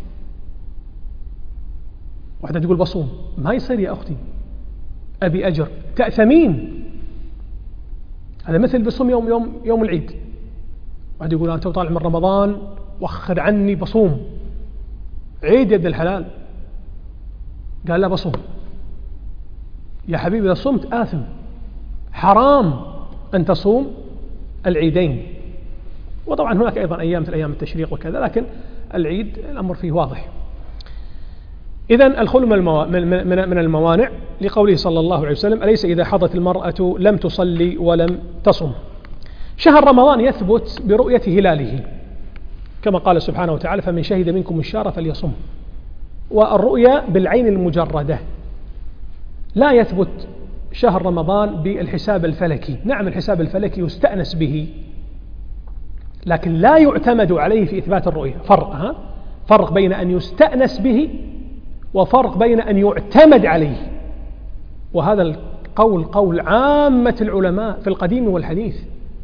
واحدة تقول بصوم، ما يصير يا أختي أبي أجر، تأثمين. هذا مثل بصوم يوم العيد، واحد يقول أنا تو طالع من رمضان وأخر عني بصوم، عيد يا ابن الحلال. قال لا بصوم. يا حبيبي إذا صمت آثم، حرام أن تصوم العيدين. وطبعا هناك أيضا أيام مثل أيام التشريق وكذا، لكن العيد الأمر فيه واضح. إذن الخلو من الموانع لقوله صلى الله عليه وسلم أليس إذا حضت المرأة لم تصلي ولم تصم. شهر رمضان يثبت برؤية هلاله كما قال سبحانه وتعالى فمن شهد منكم الشهر فليصم، والرؤية بالعين المجردة. لا يثبت شهر رمضان بالحساب الفلكي. نعم الحساب الفلكي يستأنس به، لكن لا يعتمد عليه في إثبات الرؤية. فرق بين أن يستأنس به وفرق بين أن يعتمد عليه. وهذا القول قول عامة العلماء في القديم والحديث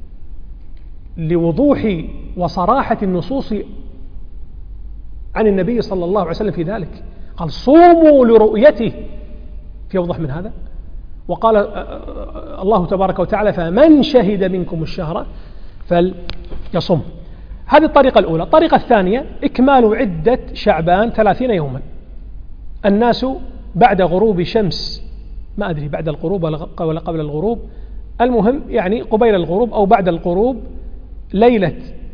لوضوح وصراحة النصوص عن النبي صلى الله عليه وسلم في ذلك. قال صوموا لرؤيته، في أوضح من هذا. وقال الله تبارك وتعالى فمن شهد منكم الشهر فليصم. هذه الطريقة الأولى. الطريقة الثانية إكمال عدة شعبان 30 يوما. الناس بعد غروب شمس، ما أدري بعد الغروب ولا قبل الغروب، المهم يعني قبيل الغروب أو بعد الغروب ليلة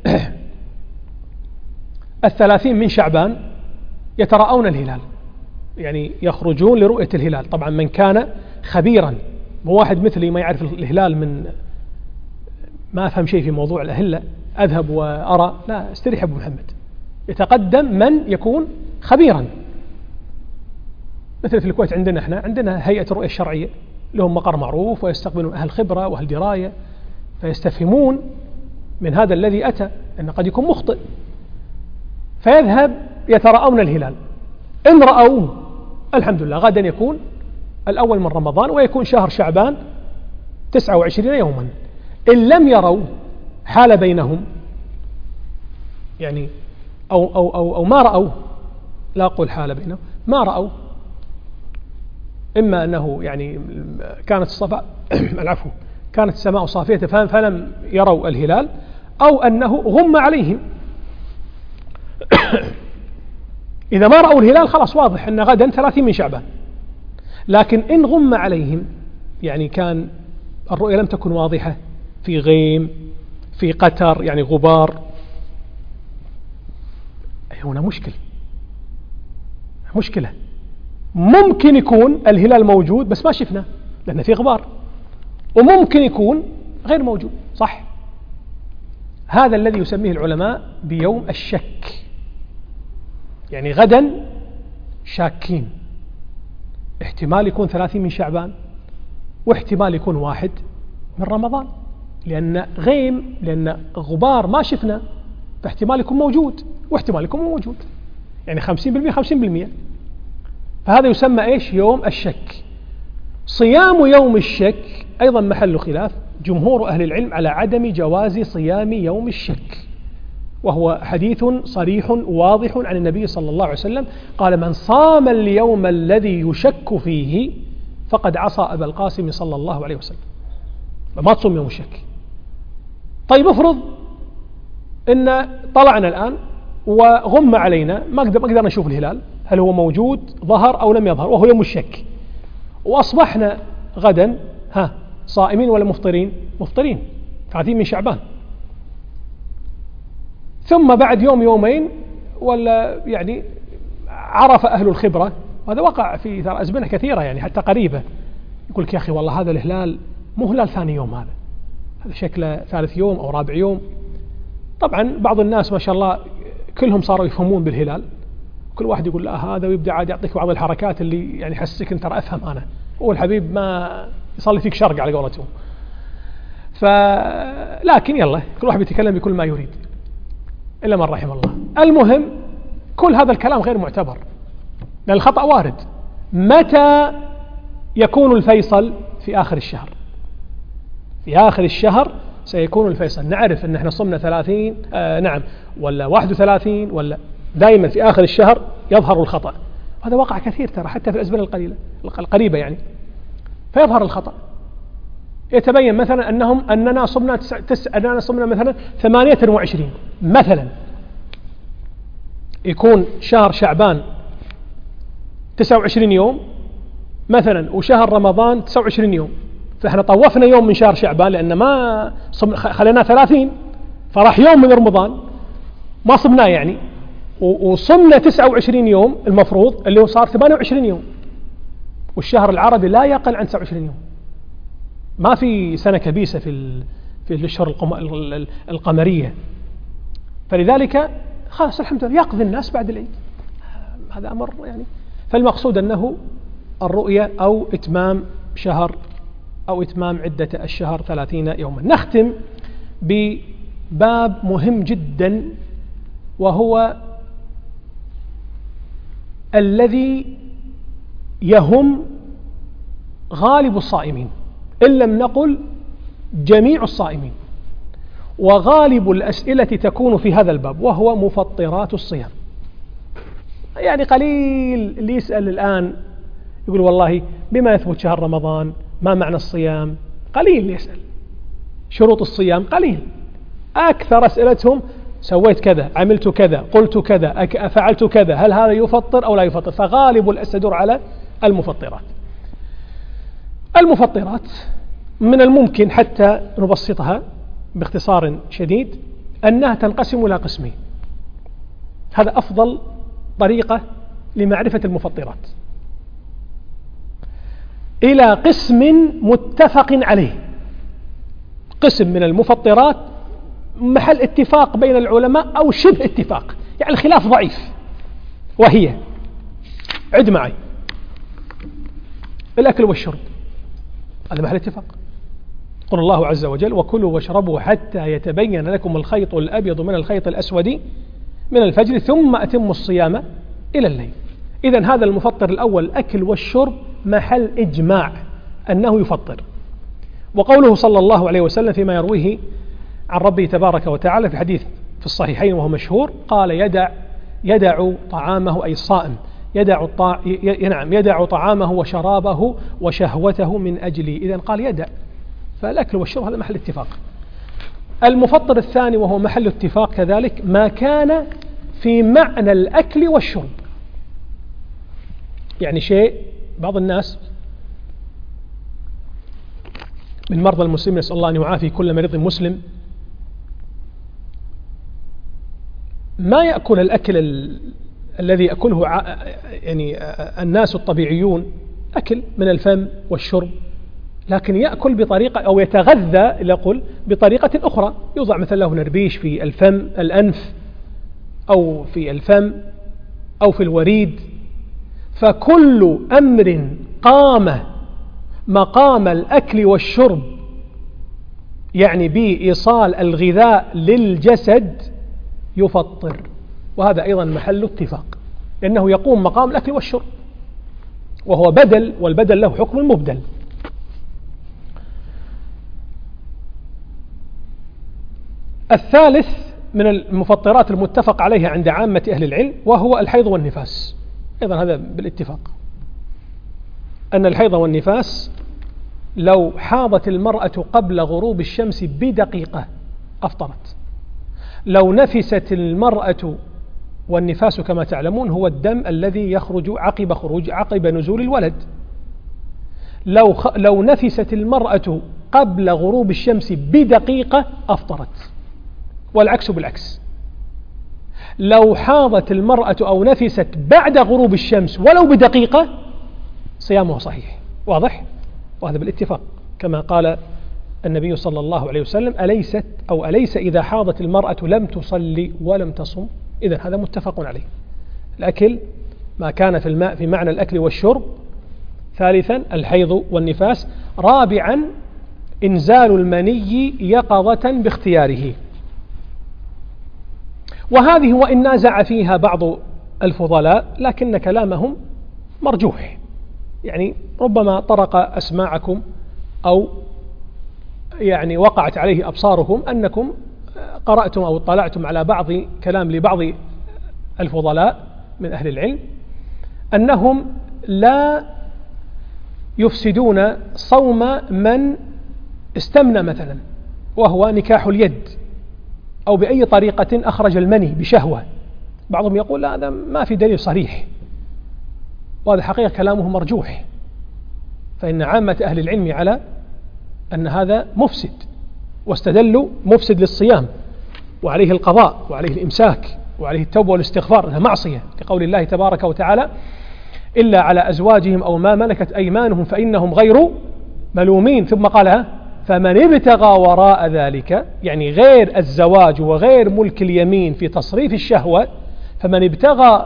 30 من شعبان يتراءون الهلال، يعني يخرجون لرؤية الهلال. طبعا من كان خبيرا، مو واحد مثلي ما يعرف الهلال، من ما أفهم شيء في موضوع الأهلة أذهب وأرى، لا، استريح أبو محمد. يتقدم من يكون خبيرا، مثل في الكويت عندنا احنا عندنا هيئة الرؤية الشرعية لهم مقر معروف، ويستقبلون أهل خبرة وأهل دراية، فيستفهمون من هذا الذي أتى أنه قد يكون مخطئ، فيذهب يتراءون الهلال. إن رأوه الحمد لله غدا يكون الأول من رمضان ويكون شهر شعبان 29 يوما. إن لم يروا حال بينهم يعني أو ما رأوا، لا أقول حال بينهم، ما رأوا، إما أنه يعني كانت العفو كانت السماء صافية فلم يروا الهلال، أو أنه غم عليهم. إذا ما رأوا الهلال خلاص واضح أن غدا 30 من شعبان. لكن إن غم عليهم يعني كان الرؤية لم تكن واضحة، في غيم، في قتر يعني غبار، هنا مشكلة. ممكن يكون الهلال موجود بس ما شفنا لأن في غبار، وممكن يكون غير موجود. صح؟ هذا الذي يسميه العلماء بيوم الشك. يعني غدا شاكين، احتمال يكون 30 من شعبان، واحتمال يكون 1 من رمضان، لأن غيم، لأن غبار ما شفنا، فاحتمال يكون موجود واحتمال يكون موجود، يعني 50% 50%. فهذا يسمى إيش؟ يوم الشك. صيام يوم الشك أيضا محل خلاف. جمهور أهل العلم على عدم جواز صيام يوم الشك، وهو حديث صريح واضح عن النبي صلى الله عليه وسلم قال: من صام اليوم الذي يشك فيه فقد عصى أبا القاسم صلى الله عليه وسلم. ما تصوم يوم الشك. طيب افرض إن طلعنا الآن وغم علينا، ما قدرنا نشوف الهلال، هل هو موجود ظهر أو لم يظهر، وهو يوم الشك، وأصبحنا غدا صائمين ولا مفطرين؟ مفطرين 30 من شعبان. ثم بعد يوم يومين ولا يعني عرف أهل الخبرة، وهذا وقع في أزمنة كثيرة يعني حتى قريبة، يقول لك يا أخي والله هذا الهلال مو هلال ثاني يوم، هذا شكله ثالث يوم أو رابع يوم. طبعا بعض الناس ما شاء الله كلهم صاروا يفهمون بالهلال، كل واحد يقول لا هذا، ويبدأ عاد يعطيك بعض الحركات اللي يعني حسك انت ترى افهم انا، هو الحبيب ما يصلي فيك شرق على قولتهم. لكن يلا كل واحد يتكلم بكل ما يريد الا من رحم الله. المهم كل هذا الكلام غير معتبر، لأن الخطأ وارد. متى يكون الفيصل؟ في آخر الشهر. في آخر الشهر سيكون الفيصل، نعرف أن احنا صمنا 30 نعم ولا 31 ولا، دائما في آخر الشهر يظهر الخطأ. هذا وقع كثير ترى حتى في الأزمنة القريبة يعني، فيظهر الخطأ. يتبين مثلا أننا صمنا مثلا 28 مثلا، يكون شهر شعبان 29 يوم مثلا، وشهر رمضان 29 يوم، فإحنا طوفنا يوم من شهر شعبان لأن ما خلينا 30، فراح يوم من رمضان ما صمناه يعني، وصمنا 29 يوم المفروض اللي هو صار 28 يوم، والشهر العربي لا يقل عن 29 يوم. ما في سنة كبيسة في الأشهر القمرية، فلذلك خلاص الحمد لله يقضي الناس بعد العيد، هذا أمر يعني. فالمقصود أنه الرؤية أو إتمام شهر أو إتمام عدة الشهر 30 يوما. نختم بباب مهم جدا، وهو الذي يهم غالب الصائمين إن لم نقل جميع الصائمين، وغالب الأسئلة تكون في هذا الباب، وهو مفطرات الصيام. يعني قليل اللي يسأل الآن يقول والله بما يثبت شهر رمضان، ما معنى الصيام، قليل اللي يسأل. شروط الصيام قليل، أكثر أسئلتهم سويت كذا، عملت كذا، قلت كذا، فعلت كذا، هل هذا يفطر أو لا يفطر؟ فغالب الأسئلة تدور على المفطرات. المفطرات من الممكن حتى نبسطها باختصار شديد أنها تنقسم إلى قسمين، هذا أفضل طريقة لمعرفة المفطرات، إلى قسم متفق عليه. قسم من المفطرات محل اتفاق بين العلماء أو شبه اتفاق، يعني الخلاف ضعيف، وهي عد معي: الأكل والشرب، هذا محل اتفاق. قال الله عز وجل: وكلوا واشربوا حتى يتبين لكم الخيط الأبيض من الخيط الأسود من الفجر ثم أتموا الصيام إلى الليل. إذن هذا المفطر الأول الأكل والشرب محل إجماع أنه يفطر. وقوله صلى الله عليه وسلم فيما يرويه عن ربه تبارك وتعالى في حديث في الصحيحين وهو مشهور، قال: يدع طعامه، أي الصائم يدع طعامه وشرابه وشهوته من أجلي. إذن قال يدع، فالأكل والشرب هذا محل اتفاق. المفطر الثاني وهو محل اتفاق كذلك ما كان في معنى الأكل والشرب، يعني شيء بعض الناس من مرضى المسلمين، نسأل الله أن يعافي كل مريض مسلم، ما يأكل الأكل الذي يأكله يعني الناس الطبيعيون، أكل من الفم والشرب، لكن يأكل بطريقة أو يتغذى يقول بطريقة أخرى، يوضع مثلا له نربيش في الفم الأنف أو في الفم أو في الوريد. فكل أمر قام مقام الأكل والشرب يعني بإيصال الغذاء للجسد يفطر، وهذا أيضا محل اتفاق، لأنه يقوم مقام الأكل والشرب وهو بدل، والبدل له حكم المبدل. الثالث من المفطرات المتفق عليها عند عامة أهل العلم وهو الحيض والنفاس، أيضا هذا بالاتفاق أن الحيض والنفاس لو حاضت المرأة قبل غروب الشمس بدقيقة أفطرت. لو نفست المرأة، والنفاس كما تعلمون هو الدم الذي يخرج عقب نزول الولد، لو نفست المرأة قبل غروب الشمس بدقيقة أفطرت، والعكس بالعكس. لو حاضت المرأة أو نفست بعد غروب الشمس ولو بدقيقة صيامه صحيح، واضح؟ وهذا بالاتفاق كما قال النبي صلى الله عليه وسلم: أليس إذا حاضت المرأة لم تصلي ولم تصم؟ إذن هذا متفق عليه. الأكل ما كان في الماء في معنى الأكل والشرب. ثالثا الحيض والنفاس. رابعا إنزال المني يقظة باختياره، وهذه وإن نازع فيها بعض الفضلاء لكن كلامهم مرجوح، يعني ربما طرق أسماعكم أو يعني وقعت عليه أبصارهم أنكم قرأتم أو اطلعتم على بعض كلام لبعض الفضلاء من أهل العلم أنهم لا يفسدون صوم من استمنى مثلا، وهو نكاح اليد، أو بأي طريقة أخرج المني بشهوة. بعضهم يقول لا، هذا ما في دليل صريح، وهذا حقيقة كلامه مرجوح، فإن عامة أهل العلم على أن هذا مفسد، واستدلوا مفسد للصيام وعليه القضاء وعليه الإمساك وعليه التوبة والاستغفار، أنها معصية، لقول الله تبارك وتعالى: إلا على أزواجهم أو ما ملكت أيمانهم فإنهم غير ملومين. ثم قالها: فمن ابتغى وراء ذلك، يعني غير الزواج وغير ملك اليمين في تصريف الشهوة، فمن ابتغى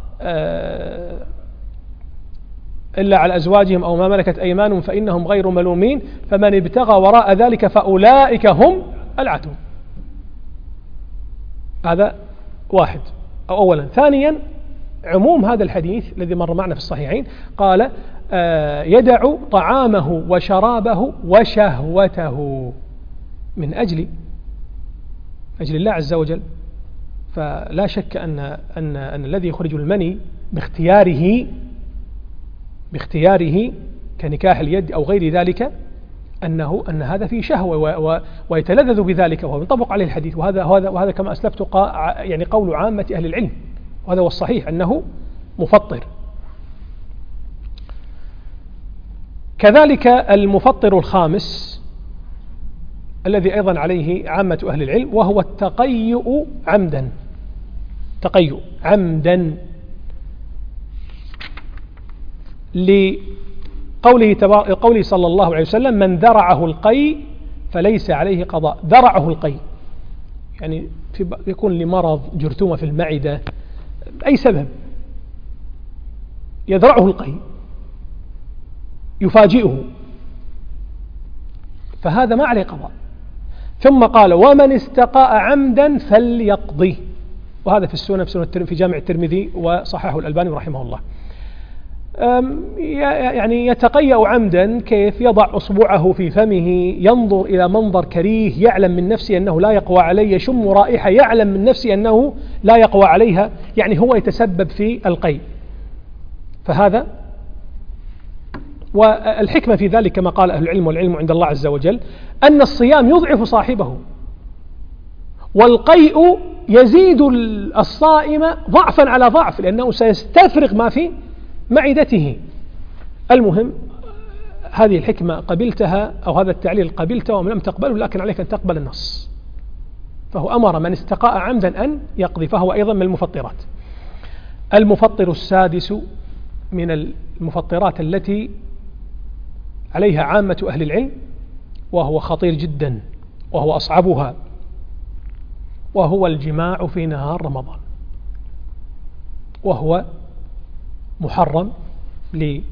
إلا على أزواجهم أو ما ملكت أيمانهم فإنهم غير ملومين، فمن ابتغى وراء ذلك فأولئك هم العادون. هذا واحد أو أولا. ثانيا عموم هذا الحديث الذي مر معنا في الصحيحين، قال: يدع طعامه وشرابه وشهوته من أجل الله عز وجل. فلا شك أن الذي يخرج المني باختياره كنكاح اليد أو غير ذلك أن هذا فيه شهوة ويتلذذ بذلك، وهو ينطبق عليه الحديث. وهذا كما أسلفت يعني قول عامة أهل العلم، وهذا هو الصحيح أنه مفطر. كذلك المفطر الخامس الذي أيضا عليه عامة أهل العلم، وهو التقيؤ عمدا. تقيؤ عمدا لقوله صلى الله عليه وسلم: من ذرعه القي فليس عليه قضاء. ذرعه القي يعني يكون لمرض، جرثومة في المعدة، أي سبب يذرعه القي يفاجئه، فهذا ما عليه قضاء. ثم قال: ومن استقاء عمدا فليقضي. وهذا في السنة في جامع الترمذي وصححه الألباني رحمه الله. يعني يتقيأ عمدا، كيف؟ يضع أصبعه في فمه، ينظر إلى منظر كريه، يعلم من نفسه أنه لا يقوى عليه، يشم رائحة يعلم من نفسه أنه لا يقوى عليها، يعني هو يتسبب في القي. فهذا، والحكمة في ذلك كما قال أهل العلم، والعلم عند الله عز وجل، أن الصيام يضعف صاحبه، والقيء يزيد الصائم ضعفا على ضعف، لأنه سيستفرغ ما في معدته. المهم هذه الحكمة قبلتها، أو هذا التعليل قبلته، ومن لم تقبله لكن عليك أن تقبل النص. فهو أمر من استقاء عمدا أن يقضي، فهو أيضا من المفطرات. المفطر السادس من المفطرات التي عليها عامة أهل العلم، وهو خطير جدا وهو أصعبها، وهو الجماع في نهار رمضان، وهو محرم لقول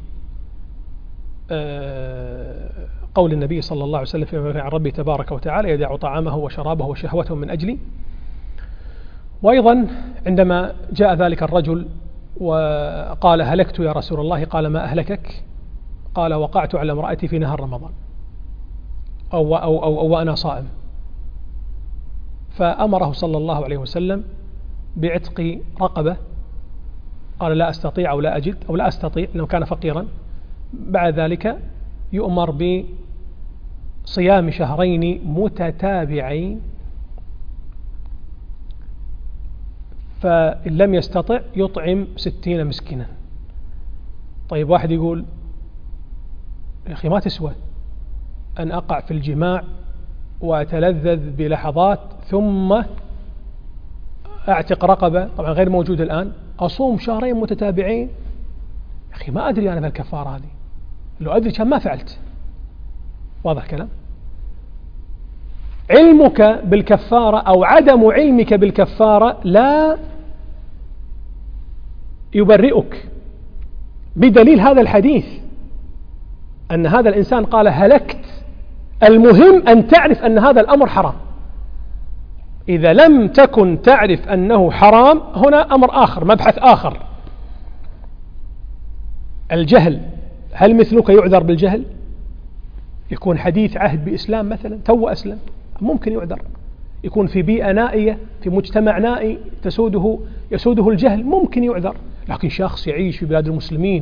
النبي صلى الله عليه وسلم في عن ربه تبارك وتعالى: يدع طعامه وشرابه وشهوته من أجلي. وأيضا عندما جاء ذلك الرجل وقال: هلكت يا رسول الله، قال: ما أهلكك؟ قال: وقعت على امرأتي في نهار رمضان أو وأنا صائم. فأمره صلى الله عليه وسلم بعتق رقبة، قال: لا أستطيع أو لا أجد أو لا أستطيع، لأنه كان فقيرا. بعد ذلك يؤمر بصيام شهرين متتابعين، فإن لم يستطع يطعم 60 مسكينا. طيب واحد يقول: يا أخي ما تسوى أن أقع في الجماع وأتلذذ بلحظات ثم أعتق رقبة، طبعا غير موجود الآن، أصوم شهرين متتابعين. يا أخي ما أدري أنا بالكفارة هذه، لو أدري كان ما فعلت. واضح كلام؟ علمك بالكفارة أو عدم علمك بالكفارة لا يبرئك، بدليل هذا الحديث أن هذا الإنسان قال: هلكت. المهم أن تعرف أن هذا الأمر حرام. إذا لم تكن تعرف أنه حرام، هنا أمر آخر، مبحث آخر. الجهل، هل مثلك يعذر بالجهل؟ يكون حديث عهد بإسلام مثلا، تو أسلم، ممكن يعذر. يكون في بيئة نائية، في مجتمع نائي يسوده الجهل، ممكن يعذر. لكن شخص يعيش في بلاد المسلمين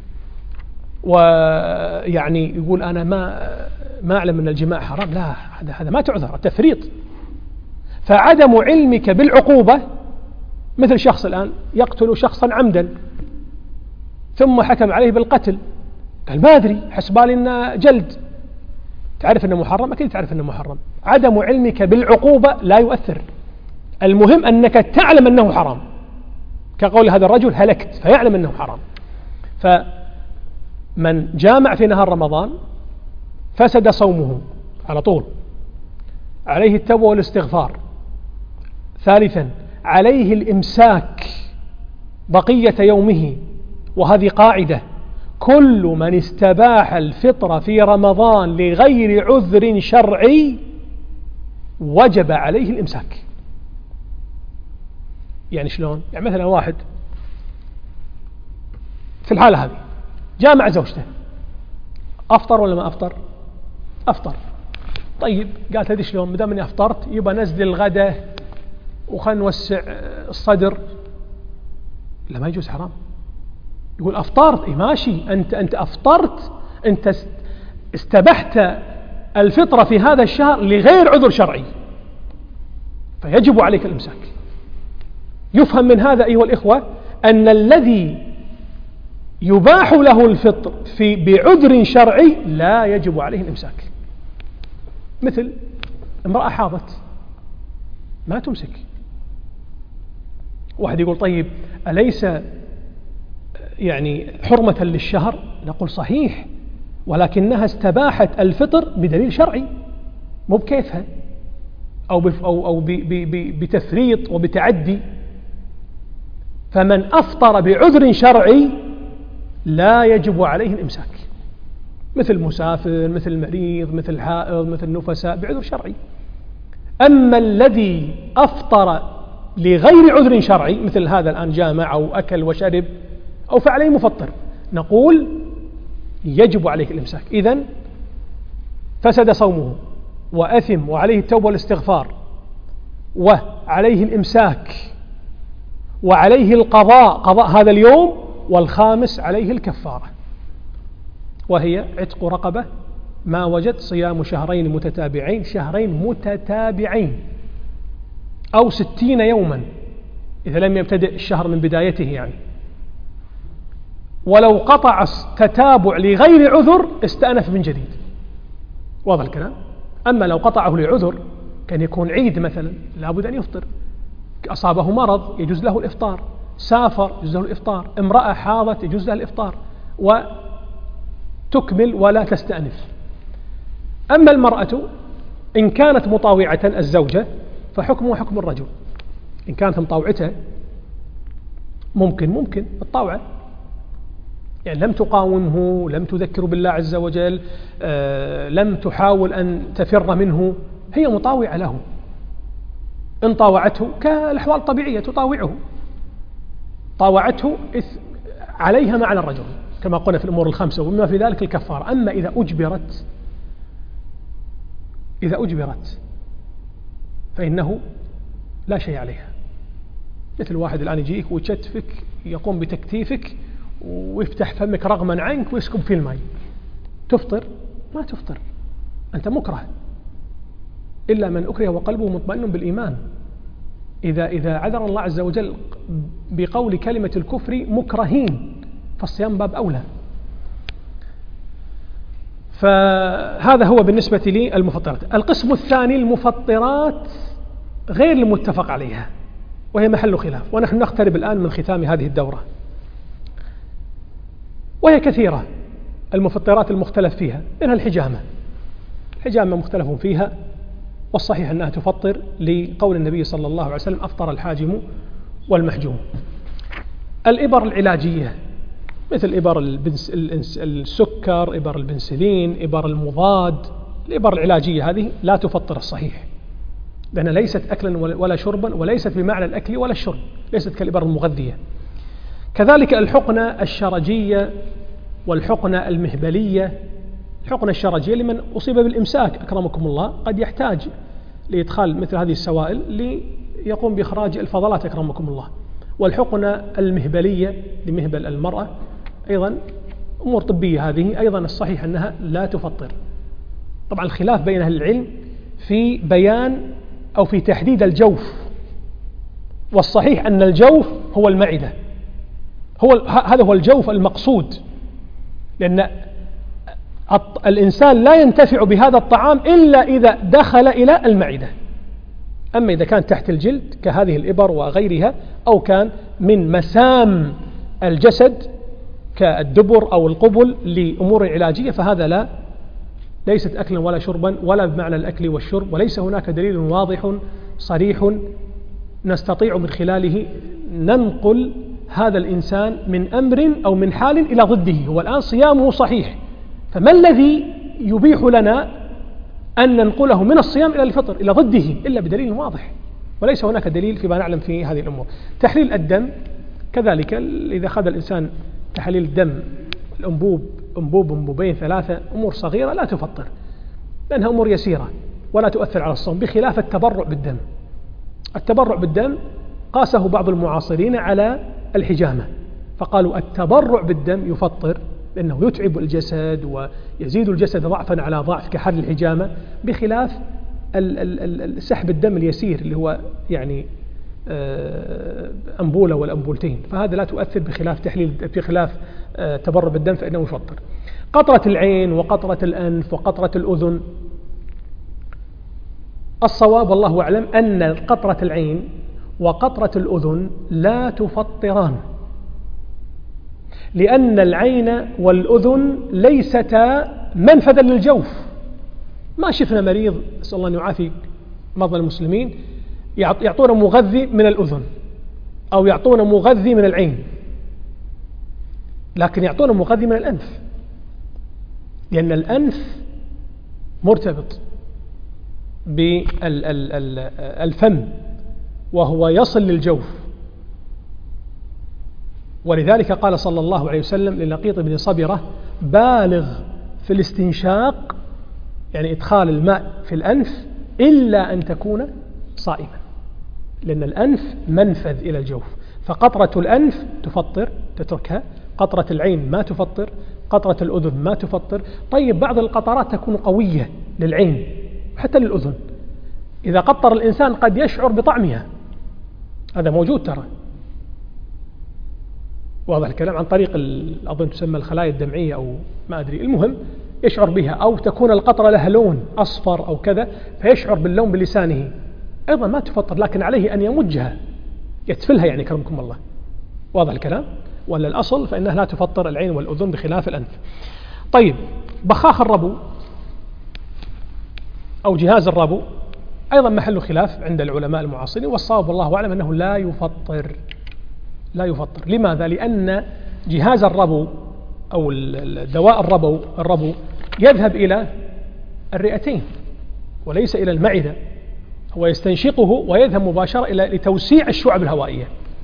ويعني يقول أنا ما أعلم أن الجماع حرام، لا، هذا ما تعذر، التفريط. فعدم علمك بالعقوبة، مثل شخص الآن يقتل شخصا عمدا ثم حكم عليه بالقتل، قال: ما أدري، حسبالي إنه جلد. تعرف أنه محرم؟ أكيد تعرف أنه محرم. عدم علمك بالعقوبة لا يؤثر، المهم أنك تعلم أنه حرام، كقول هذا الرجل: هلكت، فيعلم أنه حرام. فمن جامع في نهار رمضان فسد صومه على طول، عليه التوبة والاستغفار. ثالثا، عليه الإمساك بقية يومه، وهذه قاعدة: كل من استباح الفطر في رمضان لغير عذر شرعي وجب عليه الإمساك. يعني شلون؟ يعني مثلا واحد في الحالة هذه جامع زوجته، أفطر ولا ما أفطر؟ أفطر. طيب قالت: هذه شلون؟ مدام أني أفطرت يبقى نزل الغداء وخلنا نوسع الصدر. لا، ما يجوز، حرام. يقول: أفطرت، إيه ماشي، أنت أفطرت، أنت استبحت الفطرة في هذا الشهر لغير عذر شرعي، فيجب عليك الإمساك. يفهم من هذا أيها الإخوة أن الذي يباح له الفطر بعذر شرعي لا يجب عليه الإمساك. مثل امرأة حاضت ما تمسك. واحد يقول: طيب أليس يعني حرمة للشهر؟ نقول: صحيح، ولكنها استباحت الفطر بدليل شرعي، مو بكيفها أو بتفريط وبتعدي. فمن أفطر بعذر شرعي لا يجب عليه الإمساك، مثل مسافر، مثل مريض، مثل حائض، مثل نفساء، بعذر شرعي. أما الذي أفطر لغير عذر شرعي، مثل هذا الآن جامع أو أكل وشرب أو فعليه مفطر، نقول يجب عليه الإمساك. إذن فسد صومه وأثم، وعليه التوبة والاستغفار، وعليه الإمساك، وعليه القضاء، قضاء هذا اليوم، والخامس عليه الكفارة، وهي عتق رقبة ما وجد، صيام شهرين متتابعين، شهرين متتابعين، أو 60 يوما إذا لم يبتدئ الشهر من بدايته يعني. ولو قطع التتابع لغير عذر استأنف من جديد. واضح الكلام؟ أما لو قطعه لعذر كان يكون عيد مثلا لابد أن يفطر، أصابه مرض يجوز له الإفطار، سافر يجوز له الإفطار، امرأة حاضت يجوز لها الإفطار وتكمل ولا تستأنف. أما المرأة إن كانت مطاوعة الزوجة فحكمه حكم الرجل. إن كانت مطاوعته ممكن الطاوعة، يعني لم تقاومه، لم تذكر بالله عز وجل، لم تحاول أن تفر منه، هي مطاوعة له. إن طاوعته كالأحوال الطبيعية تطاوعه، طاوعته عليها ما على الرجل كما قلنا في الأمور الخمسة، وبما في ذلك الكفارة. أما إذا أجبرت فإنه لا شيء عليها. مثل واحد الآن يجيك ويشتفك، يقوم بتكتيفك ويفتح فمك رغما عنك ويسكب في الماء، تفطر؟ ما تفطر، أنت مكره، إلا من أكره وقلبه مطمئن بالإيمان. إذا عذر الله عز وجل بقول كلمة الكفر مكرهين فالصيام باب أولى. فهذا هو بالنسبة للمفطرات. القسم الثاني المفطرات غير المتفق عليها، وهي محل خلاف، ونحن نقترب الآن من ختام هذه الدورة، وهي كثيرة المفطرات المختلف فيها، منها الحجامة مختلف فيها، والصحيح أنها تفطر لقول النبي صلى الله عليه وسلم أفطر الحاجم والمحجوم. الإبر العلاجية مثل إبر السكر، إبر البنسلين، إبر المضاد، الإبر العلاجية هذه لا تفطر الصحيح، لأنها ليست أكلا ولا شربا، وليست بمعنى الأكل ولا الشرب، ليست كالإبر المغذية. كذلك الحقنة الشرجية والحقنة المهبلية. الحقنة الشرجية لمن أصيب بالإمساك أكرمكم الله، قد يحتاج لإدخال مثل هذه السوائل ليقوم بإخراج الفضلات أكرمكم الله. والحقنة المهبلية لمهبل المرأة أيضا أمور طبية، هذه أيضا الصحيح أنها لا تفطر. طبعا الخلاف بين أهل العلم في بيان أو في تحديد الجوف، والصحيح أن الجوف هو المعدة، هذا هو الجوف المقصود، لأن الإنسان لا ينتفع بهذا الطعام إلا إذا دخل إلى المعدة. أما إذا كان تحت الجلد كهذه الإبر وغيرها، أو كان من مسام الجسد كالدبر أو القبل لأمور علاجية، فهذا ليست أكلا ولا شربا ولا بمعنى الأكل والشرب، وليس هناك دليل واضح صريح نستطيع من خلاله ننقل هذا الإنسان من أمر أو من حال إلى ضده. هو الآن صيامه صحيح، فما الذي يبيح لنا أن ننقله من الصيام إلى الفطر إلى ضده إلا بدليل واضح؟ وليس هناك دليل فيما نعلم في هذه الأمور. تحليل الدم كذلك، إذا أخذ الإنسان تحليل الدم، أنبوبين 3 أمور صغيرة لا تفطر، لأنها أمور يسيرة ولا تؤثر على الصوم، بخلاف التبرع بالدم. التبرع بالدم قاسه بعض المعاصرين على الحجامة، فقالوا التبرع بالدم يفطر لأنه يتعب الجسد ويزيد الجسد ضعفا على ضعف كحل الحجامة، بخلاف سحب الدم اليسير اللي هو يعني أنبولة والأنبولتين، فهذا لا تؤثر بخلاف تبرع بالدم فإنه يفطر. قطرة العين وقطرة الأنف وقطرة الأذن، الصواب والله أعلم أن قطرة العين وقطرة الأذن لا تفطران، لأن العين والأذن ليستا منفذا للجوف. ما شفنا مريض، نسأل الله أن يعافي مرضى المسلمين، يعطون مغذي من الأذن أو يعطون مغذي من العين، لكن يعطون مغذي من الأنف، لأن الأنف مرتبط بالفم وهو يصل للجوف. ولذلك قال صلى الله عليه وسلم للقيط بن صبرة: بالغ في الاستنشاق، يعني إدخال الماء في الأنف، إلا أن تكون صائما، لأن الأنف منفذ إلى الجوف. فقطرة الأنف تفطر تتركها، قطرة العين ما تفطر، قطرة الأذن ما تفطر. طيب بعض القطرات تكون قوية للعين حتى للأذن، إذا قطر الإنسان قد يشعر بطعمها، هذا موجود ترى، واضح الكلام، عن طريق أظن تسمى الخلايا الدمعية أو ما أدري. المهم يشعر بها، أو تكون القطرة لها لون أصفر أو كذا فيشعر باللون بلسانه، أيضا ما تفطر، لكن عليه أن يمجها يتفلها يعني كرمكم الله. واضح الكلام؟ ولا الأصل فإنها لا تفطر العين والأذن بخلاف الأنف. طيب، بخاخ الربو أو جهاز الربو أيضا محل خلاف عند العلماء المعاصرين، والصواب والله أعلم أنه لا يفطر. لماذا؟ لأن جهاز الربو أو دواء الربو يذهب إلى الرئتين وليس إلى المعدة، هو يستنشقه ويذهب مباشرة لتوسيع الشعب الهوائية،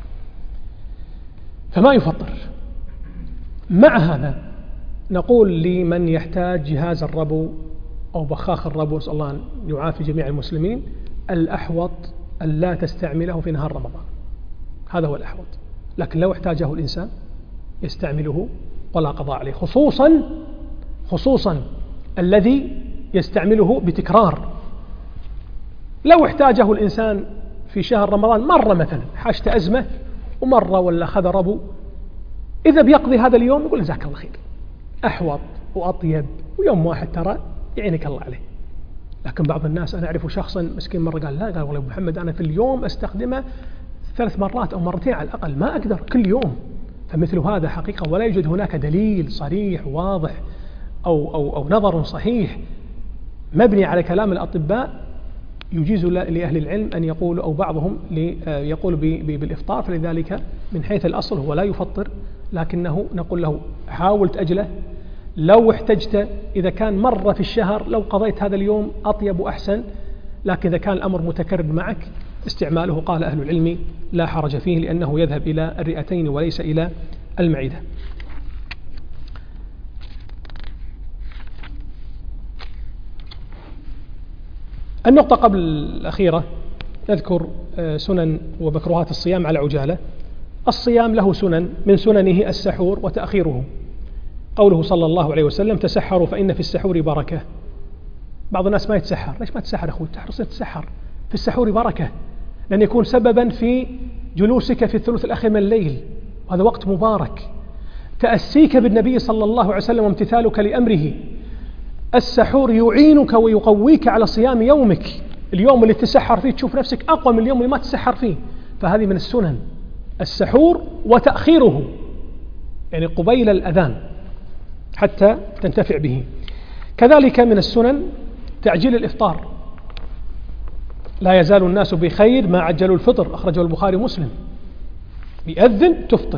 فما يفطر. مع هذا نقول لمن يحتاج جهاز الربو أو بخاخ الربو، نسأل الله أن يعافي جميع المسلمين، الأحوط أن لا تستعمله في نهار رمضان، هذا هو الأحوط. لكن لو احتاجه الإنسان يستعمله ولا قضاء عليه، خصوصا الذي يستعمله بتكرار. لو احتاجه الإنسان في شهر رمضان مرة مثلا، حاجت أزمة ومرة ولا أخذ ربو، إذا بيقضي هذا اليوم يقول جزاك الله خير، أحوط وأطيب، ويوم واحد ترى يعينك الله عليه. لكن بعض الناس، أنا أعرف شخصا مسكين مرة قال لا، قال والله أبو محمد أنا في اليوم أستخدمه 3 مرات أو مرتين على الأقل، ما أقدر كل يوم. فمثل هذا حقيقة ولا يوجد هناك دليل صريح واضح أو نظر صحيح مبني على كلام الأطباء يجيز لأهل العلم أن يقولوا، أو بعضهم يقول بالإفطار. فلذلك من حيث الأصل هو لا يفطر، لكنه نقول له حاول تأجله لو احتجت. إذا كان مرة في الشهر لو قضيت هذا اليوم أطيب وأحسن، لكن إذا كان الأمر متكرر معك استعماله قال أهل العلم لا حرج فيه، لأنه يذهب إلى الرئتين وليس إلى المعدة. النقطة قبل الأخيرة نذكر سنن ومكروهات الصيام على عجالة. الصيام له سنن، من سننه السحور وتأخيره. قوله صلى الله عليه وسلم تسحروا فإن في السحور بركة. بعض الناس ما يتسحر، ليش ما تسحر أخوي؟ تحرص تتسحر، في السحور بركة، لأن يكون سببا في جلوسك في الثلث الأخير من الليل، وهذا وقت مبارك. تأسيك بالنبي صلى الله عليه وسلم وامتثالك لأمره. السحور يعينك ويقويك على صيام يومك، اليوم اللي تسحر فيه تشوف نفسك أقوى من اليوم اللي ما تسحر فيه. فهذه من السنن السحور وتأخيره، يعني قبيل الأذان حتى تنتفع به. كذلك من السنن تعجيل الإفطار، لا يزال الناس بخير ما عجلوا الفطر، أخرجه البخاري ومسلم. بيأذن تفطر.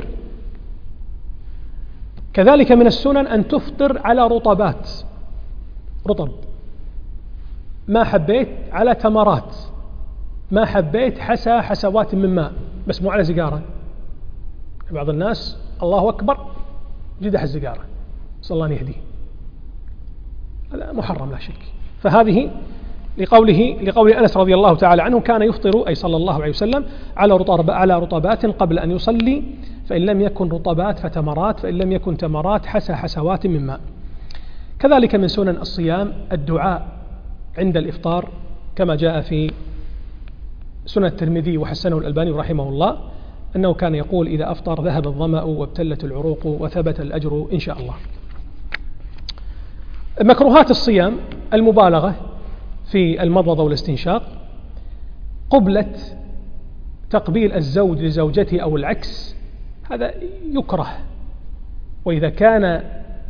كذلك من السنن أن تفطر على رطبات، رطب، ما حبيت على تمرات، ما حبيت حسوات من ماء، بس مو على زقارة. بعض الناس الله أكبر جدح الزقارة، صلى الله عليه يهديه، هذا محرم لا شك. فهذه لقول أنس رضي الله تعالى عنه كان يفطر أي صلى الله عليه وسلم على رطبات قبل أن يصلي، فإن لم يكن رطبات فتمرات، فإن لم يكن تمرات حسوات من ماء. كذلك من سنن الصيام الدعاء عند الإفطار، كما جاء في سنن الترمذي وحسنه الألباني رحمه الله، أنه كان يقول إذا أفطر ذهب الظمأ وابتلت العروق وثبت الأجر إن شاء الله. مكروهات الصيام المبالغة في المضمضة والاستنشاق، قبلة تقبيل الزوج لزوجته أو العكس، هذا يكره. وإذا كان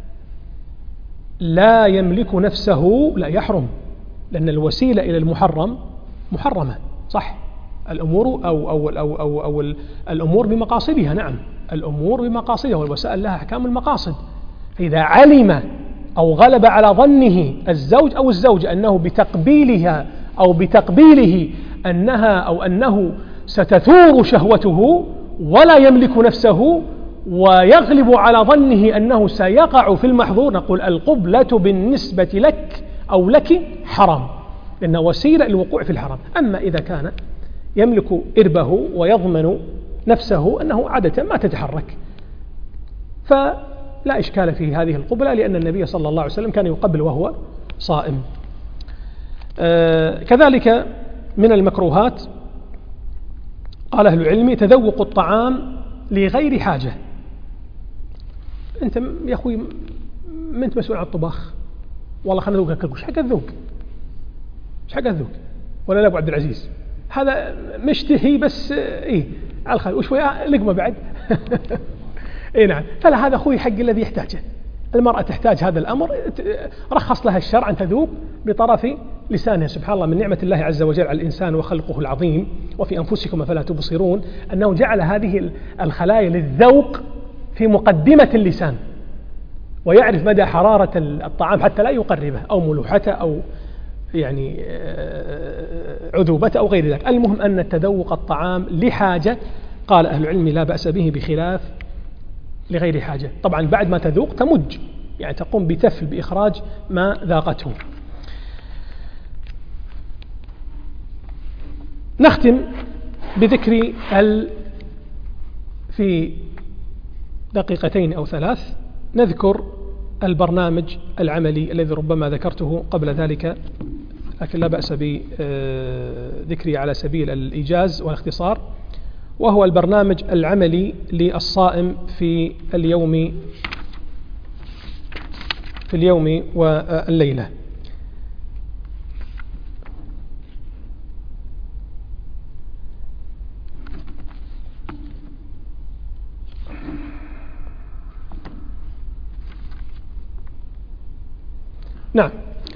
لا يملك نفسه لا يحرم، لأن الوسيلة إلى المحرم محرمة، صح؟ الأمور أو الأمور بمقاصدها، نعم الأمور بمقاصدها، والوسائل لها أحكام المقاصد. فإذا علم أو غلب على ظنه الزوج أو الزوجة أنه بتقبيلها أو بتقبيله أنه ستثور شهوته ولا يملك نفسه، ويغلب على ظنه أنه سيقع في المحظور، نقول القبلة بالنسبة لك أو لك حرام، لأنها وسيلة للوقوع في الحرام. أما إذا كان يملك إربه ويضمن نفسه أنه عادة ما تتحرك، فلا إشكال في هذه القبلة، لأن النبي صلى الله عليه وسلم كان يقبل وهو صائم. كذلك من المكروهات قال أهل العلم تذوق الطعام لغير حاجة. أنت يا أخوي ما أنت مسؤول عن الطباخ، والله خلنا نذوق أكل، إيش حق الذوق؟ إيش حق الذوق؟ ولا لا أبو عبد العزيز؟ هذا مشتهي بس إيه على الخير وشوية لقمة بعد. إيه نعم. فلا، هذا أخوي حق الذي يحتاجه. المرأة تحتاج هذا الأمر، رخص لها الشرع أن تذوق بطرف لسانها. سبحان الله، من نعمة الله عز وجل على الإنسان وخلقه العظيم وفي أنفسكم فلا تبصرون أنه جعل هذه الخلايا للذوق في مقدمة اللسان، ويعرف مدى حرارة الطعام حتى لا يقربه أو ملوحته أو يعني عذوبته أو غير ذلك. المهم أن تذوق الطعام لحاجة قال أهل العلم لا بأس به بخلاف لغير حاجة. طبعا بعد ما تذوق تمج، يعني تقوم بتفل بإخراج ما ذاقته. نختم بذكر في دقيقتين أو 3 نذكر البرنامج العملي الذي ربما ذكرته قبل ذلك، لكن لا بأس بذكره على سبيل الإيجاز والاختصار، وهو البرنامج العملي للصائم في اليوم والليلة. نعم،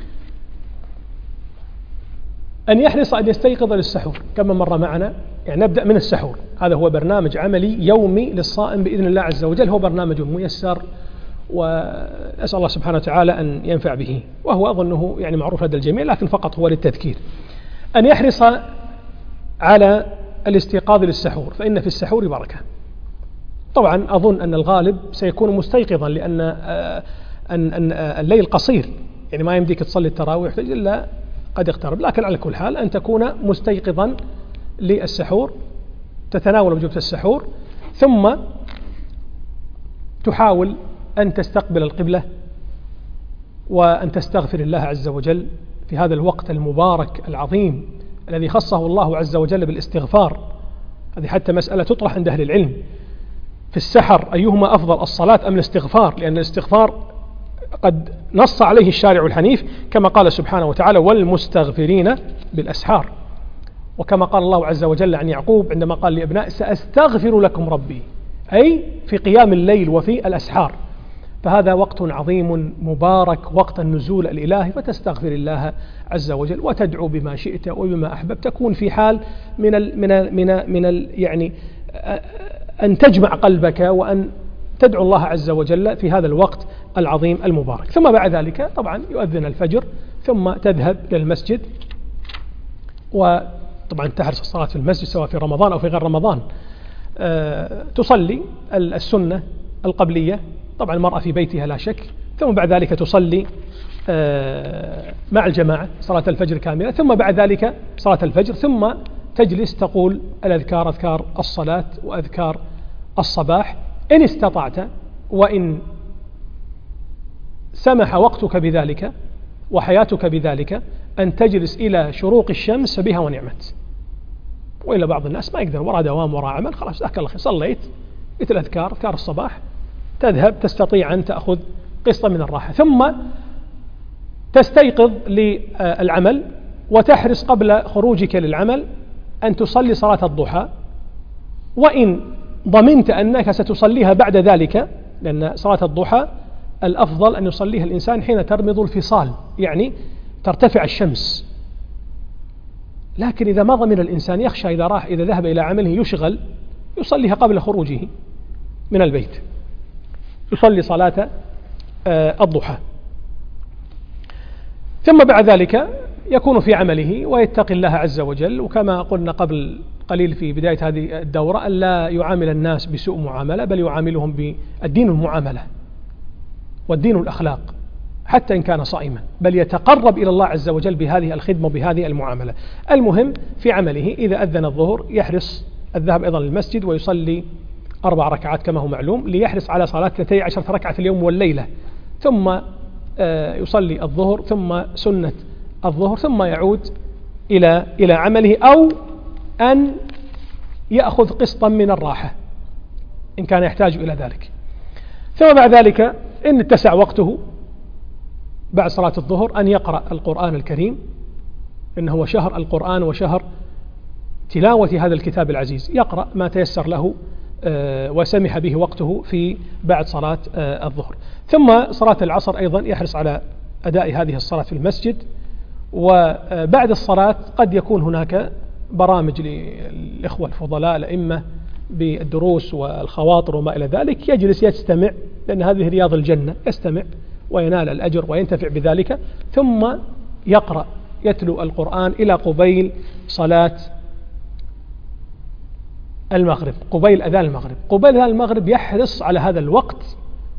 أن يحرص أن يستيقظ للسحور كما مر معنا، يعني نبدأ من السحور. هذا هو برنامج عملي يومي للصائم بإذن الله عز وجل، هو برنامج ميسر وأسأل الله سبحانه وتعالى أن ينفع به، وهو أظنه يعني معروف لدى الجميع لكن فقط هو للتذكير. أن يحرص على الاستيقاظ للسحور، فإن في السحور بركة. طبعا أظن أن الغالب سيكون مستيقظا، لأن أن الليل قصير، يعني ما يمديك تصلي التراويح إلا قد اقترب، لكن على كل حال أن تكون مستيقظا للسحور، تتناول وجبة السحور، ثم تحاول أن تستقبل القبلة وأن تستغفر الله عز وجل في هذا الوقت المبارك العظيم الذي خصه الله عز وجل بالاستغفار. هذه حتى مسألة تطرح عند أهل العلم في السحر، أيهما أفضل، الصلاة أم الاستغفار؟ لأن الاستغفار قد نص عليه الشارع الحنيف كما قال سبحانه وتعالى والمستغفرين بالأسحار، وكما قال الله عز وجل عن يعقوب عندما قال لأبنائه سأستغفر لكم ربي، أي في قيام الليل وفي الأسحار. فهذا وقت عظيم مبارك، وقت النزول الإلهي، فتستغفر الله عز وجل وتدعو بما شئت وبما أحببت، تكون في حال من يعني أن تجمع قلبك وأن تدعو الله عز وجل في هذا الوقت العظيم المبارك. ثم بعد ذلك طبعا يؤذن الفجر، ثم تذهب إلى المسجد، وطبعا تحرص الصلاة في المسجد سواء في رمضان أو في غير رمضان. تصلي السنة القبلية، طبعا المرأة في بيتها لا شك، ثم بعد ذلك تصلي مع الجماعة صلاة الفجر كاملة، ثم بعد ذلك صلاة الفجر، ثم تجلس تقول الأذكار، أذكار الصلاة وأذكار الصباح إن استطعت، وإن سمح وقتك بذلك وحياتك بذلك أن تجلس إلى شروق الشمس بها ونعمت. وإلا بعض الناس ما يقدر، وراء دوام وراء عمل، خلاص ذاك الله خير، صليت مثل أذكار الصباح، تذهب تستطيع أن تأخذ قسطا من الراحة، ثم تستيقظ للعمل وتحرص قبل خروجك للعمل أن تصلي صلاة الضحى، وإن ضمنت أنك ستصليها بعد ذلك، لأن صلاة الضحى الأفضل أن يصليها الإنسان حين ترمض الفصال، يعني ترتفع الشمس. لكن إذا ما ضمن الإنسان، يخشى إذا ذهب إلى عمله يشغل، يصليها قبل خروجه من البيت، يصلي صلاة الضحى، ثم بعد ذلك يكون في عمله ويتقي الله عز وجل. وكما قلنا قبل قليل في بداية هذه الدورة أن لا يعامل الناس بسوء معاملة، بل يعاملهم بالدين المعاملة والدين الأخلاق، حتى إن كان صائما، بل يتقرب إلى الله عز وجل بهذه الخدمة وبهذه المعاملة. المهم في عمله إذا أذن الظهر يحرص الذهاب أيضا للمسجد ويصلي 4 ركعات كما هو معلوم، ليحرص على صلاة 12 ركعة في اليوم والليلة، ثم يصلي الظهر، ثم سنة الظهر، ثم يعود إلى عمله، أو أن يأخذ قسطا من الراحة إن كان يحتاج إلى ذلك. ثم بعد ذلك إن اتسع وقته بعد صلاة الظهر أن يقرأ القرآن الكريم، إنه هو شهر القرآن وشهر تلاوة هذا الكتاب العزيز، يقرأ ما تيسر له وسمح به وقته في بعد صلاة الظهر. ثم صلاة العصر أيضا يحرص على أداء هذه الصلاة في المسجد، وبعد الصلاة قد يكون هناك برامج للإخوة الفضلاء الأئمة بالدروس والخواطر وما إلى ذلك، يجلس يستمع، لأن هذه رياض الجنة، يستمع وينال الأجر وينتفع بذلك، ثم يقرأ يتلو القرآن إلى قبيل صلاة المغرب، قبيل أذان المغرب. قبيل أذان المغرب يحرص على هذا الوقت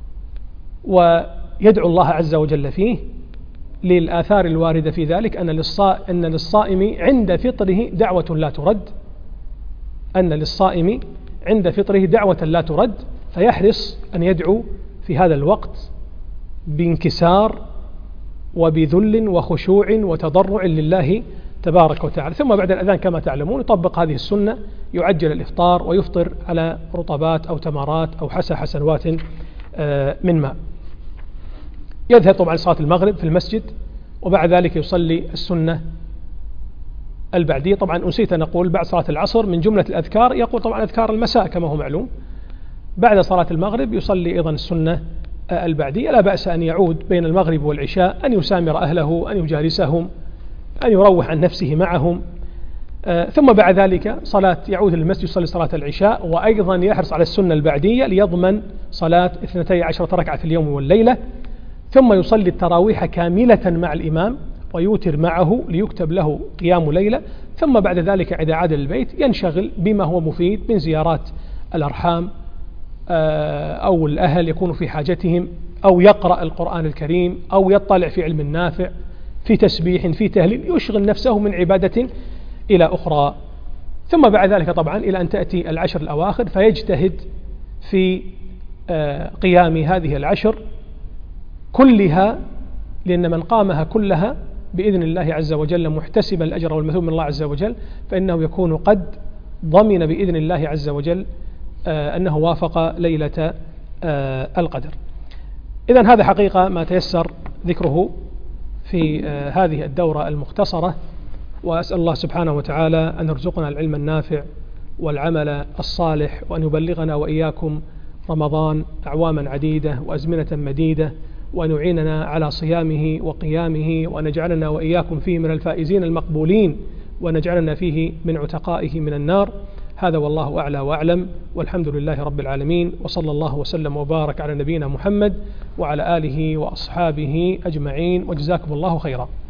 ويدعو الله عز وجل فيه، للآثار الواردة في ذلك أن للصائم عند فطره دعوة لا ترد، أن للصائم عند فطره دعوة لا ترد، فيحرص أن يدعو في هذا الوقت بانكسار وبذل وخشوع وتضرع لله تبارك وتعالى. ثم بعد الأذان كما تعلمون يطبق هذه السنة، يعجل الإفطار ويفطر على رطبات أو تمرات أو حسنوات من ماء. يذهب طبعا صلاة المغرب في المسجد، وبعد ذلك يصلي السنة البعدية. طبعا نسيت أن أقول بعد صلاة العصر من جملة الأذكار يقول طبعا أذكار المساء كما هو معلوم. بعد صلاة المغرب يصلي أيضا السنة البعدية. لا بأس أن يعود بين المغرب والعشاء، أن يسامر أهله، أن يجالسهم، أن يروح عن نفسه معهم. ثم بعد ذلك يعود للمسجد يصلي صلاة العشاء، وأيضا يحرص على السنة البعدية ليضمن صلاة 12 ركعة في اليوم والليلة. ثم يصلي التراويح كاملة مع الإمام ويوتر معه ليكتب له قيام ليلة. ثم بعد ذلك إذا عاد للبيت ينشغل بما هو مفيد من زيارات الأرحام أو الأهل يكون في حاجتهم، أو يقرأ القرآن الكريم، أو يطلع في علم النافع، في تسبيح، في تهليل، يشغل نفسه من عبادة إلى أخرى. ثم بعد ذلك طبعا إلى أن تأتي العشر الأواخر فيجتهد في قيام هذه العشر كلها، لأن من قامها كلها بإذن الله عز وجل محتسبا الأجر والمثوب من الله عز وجل، فإنه يكون قد ضمن بإذن الله عز وجل أنه وافق ليلة القدر. إذن هذا حقيقة ما تيسر ذكره في هذه الدورة المختصرة، وأسأل الله سبحانه وتعالى أن يرزقنا العلم النافع والعمل الصالح، وأن يبلغنا وإياكم رمضان أعواما عديدة وأزمنة مديدة، وأن يعيننا على صيامه وقيامه، وأن يجعلنا وإياكم فيه من الفائزين المقبولين، وأن يجعلنا فيه من عتقائه من النار. هذا والله أعلى وأعلم، والحمد لله رب العالمين، وصلى الله وسلم وبارك على نبينا محمد وعلى آله وأصحابه أجمعين، وجزاكم الله خيرا.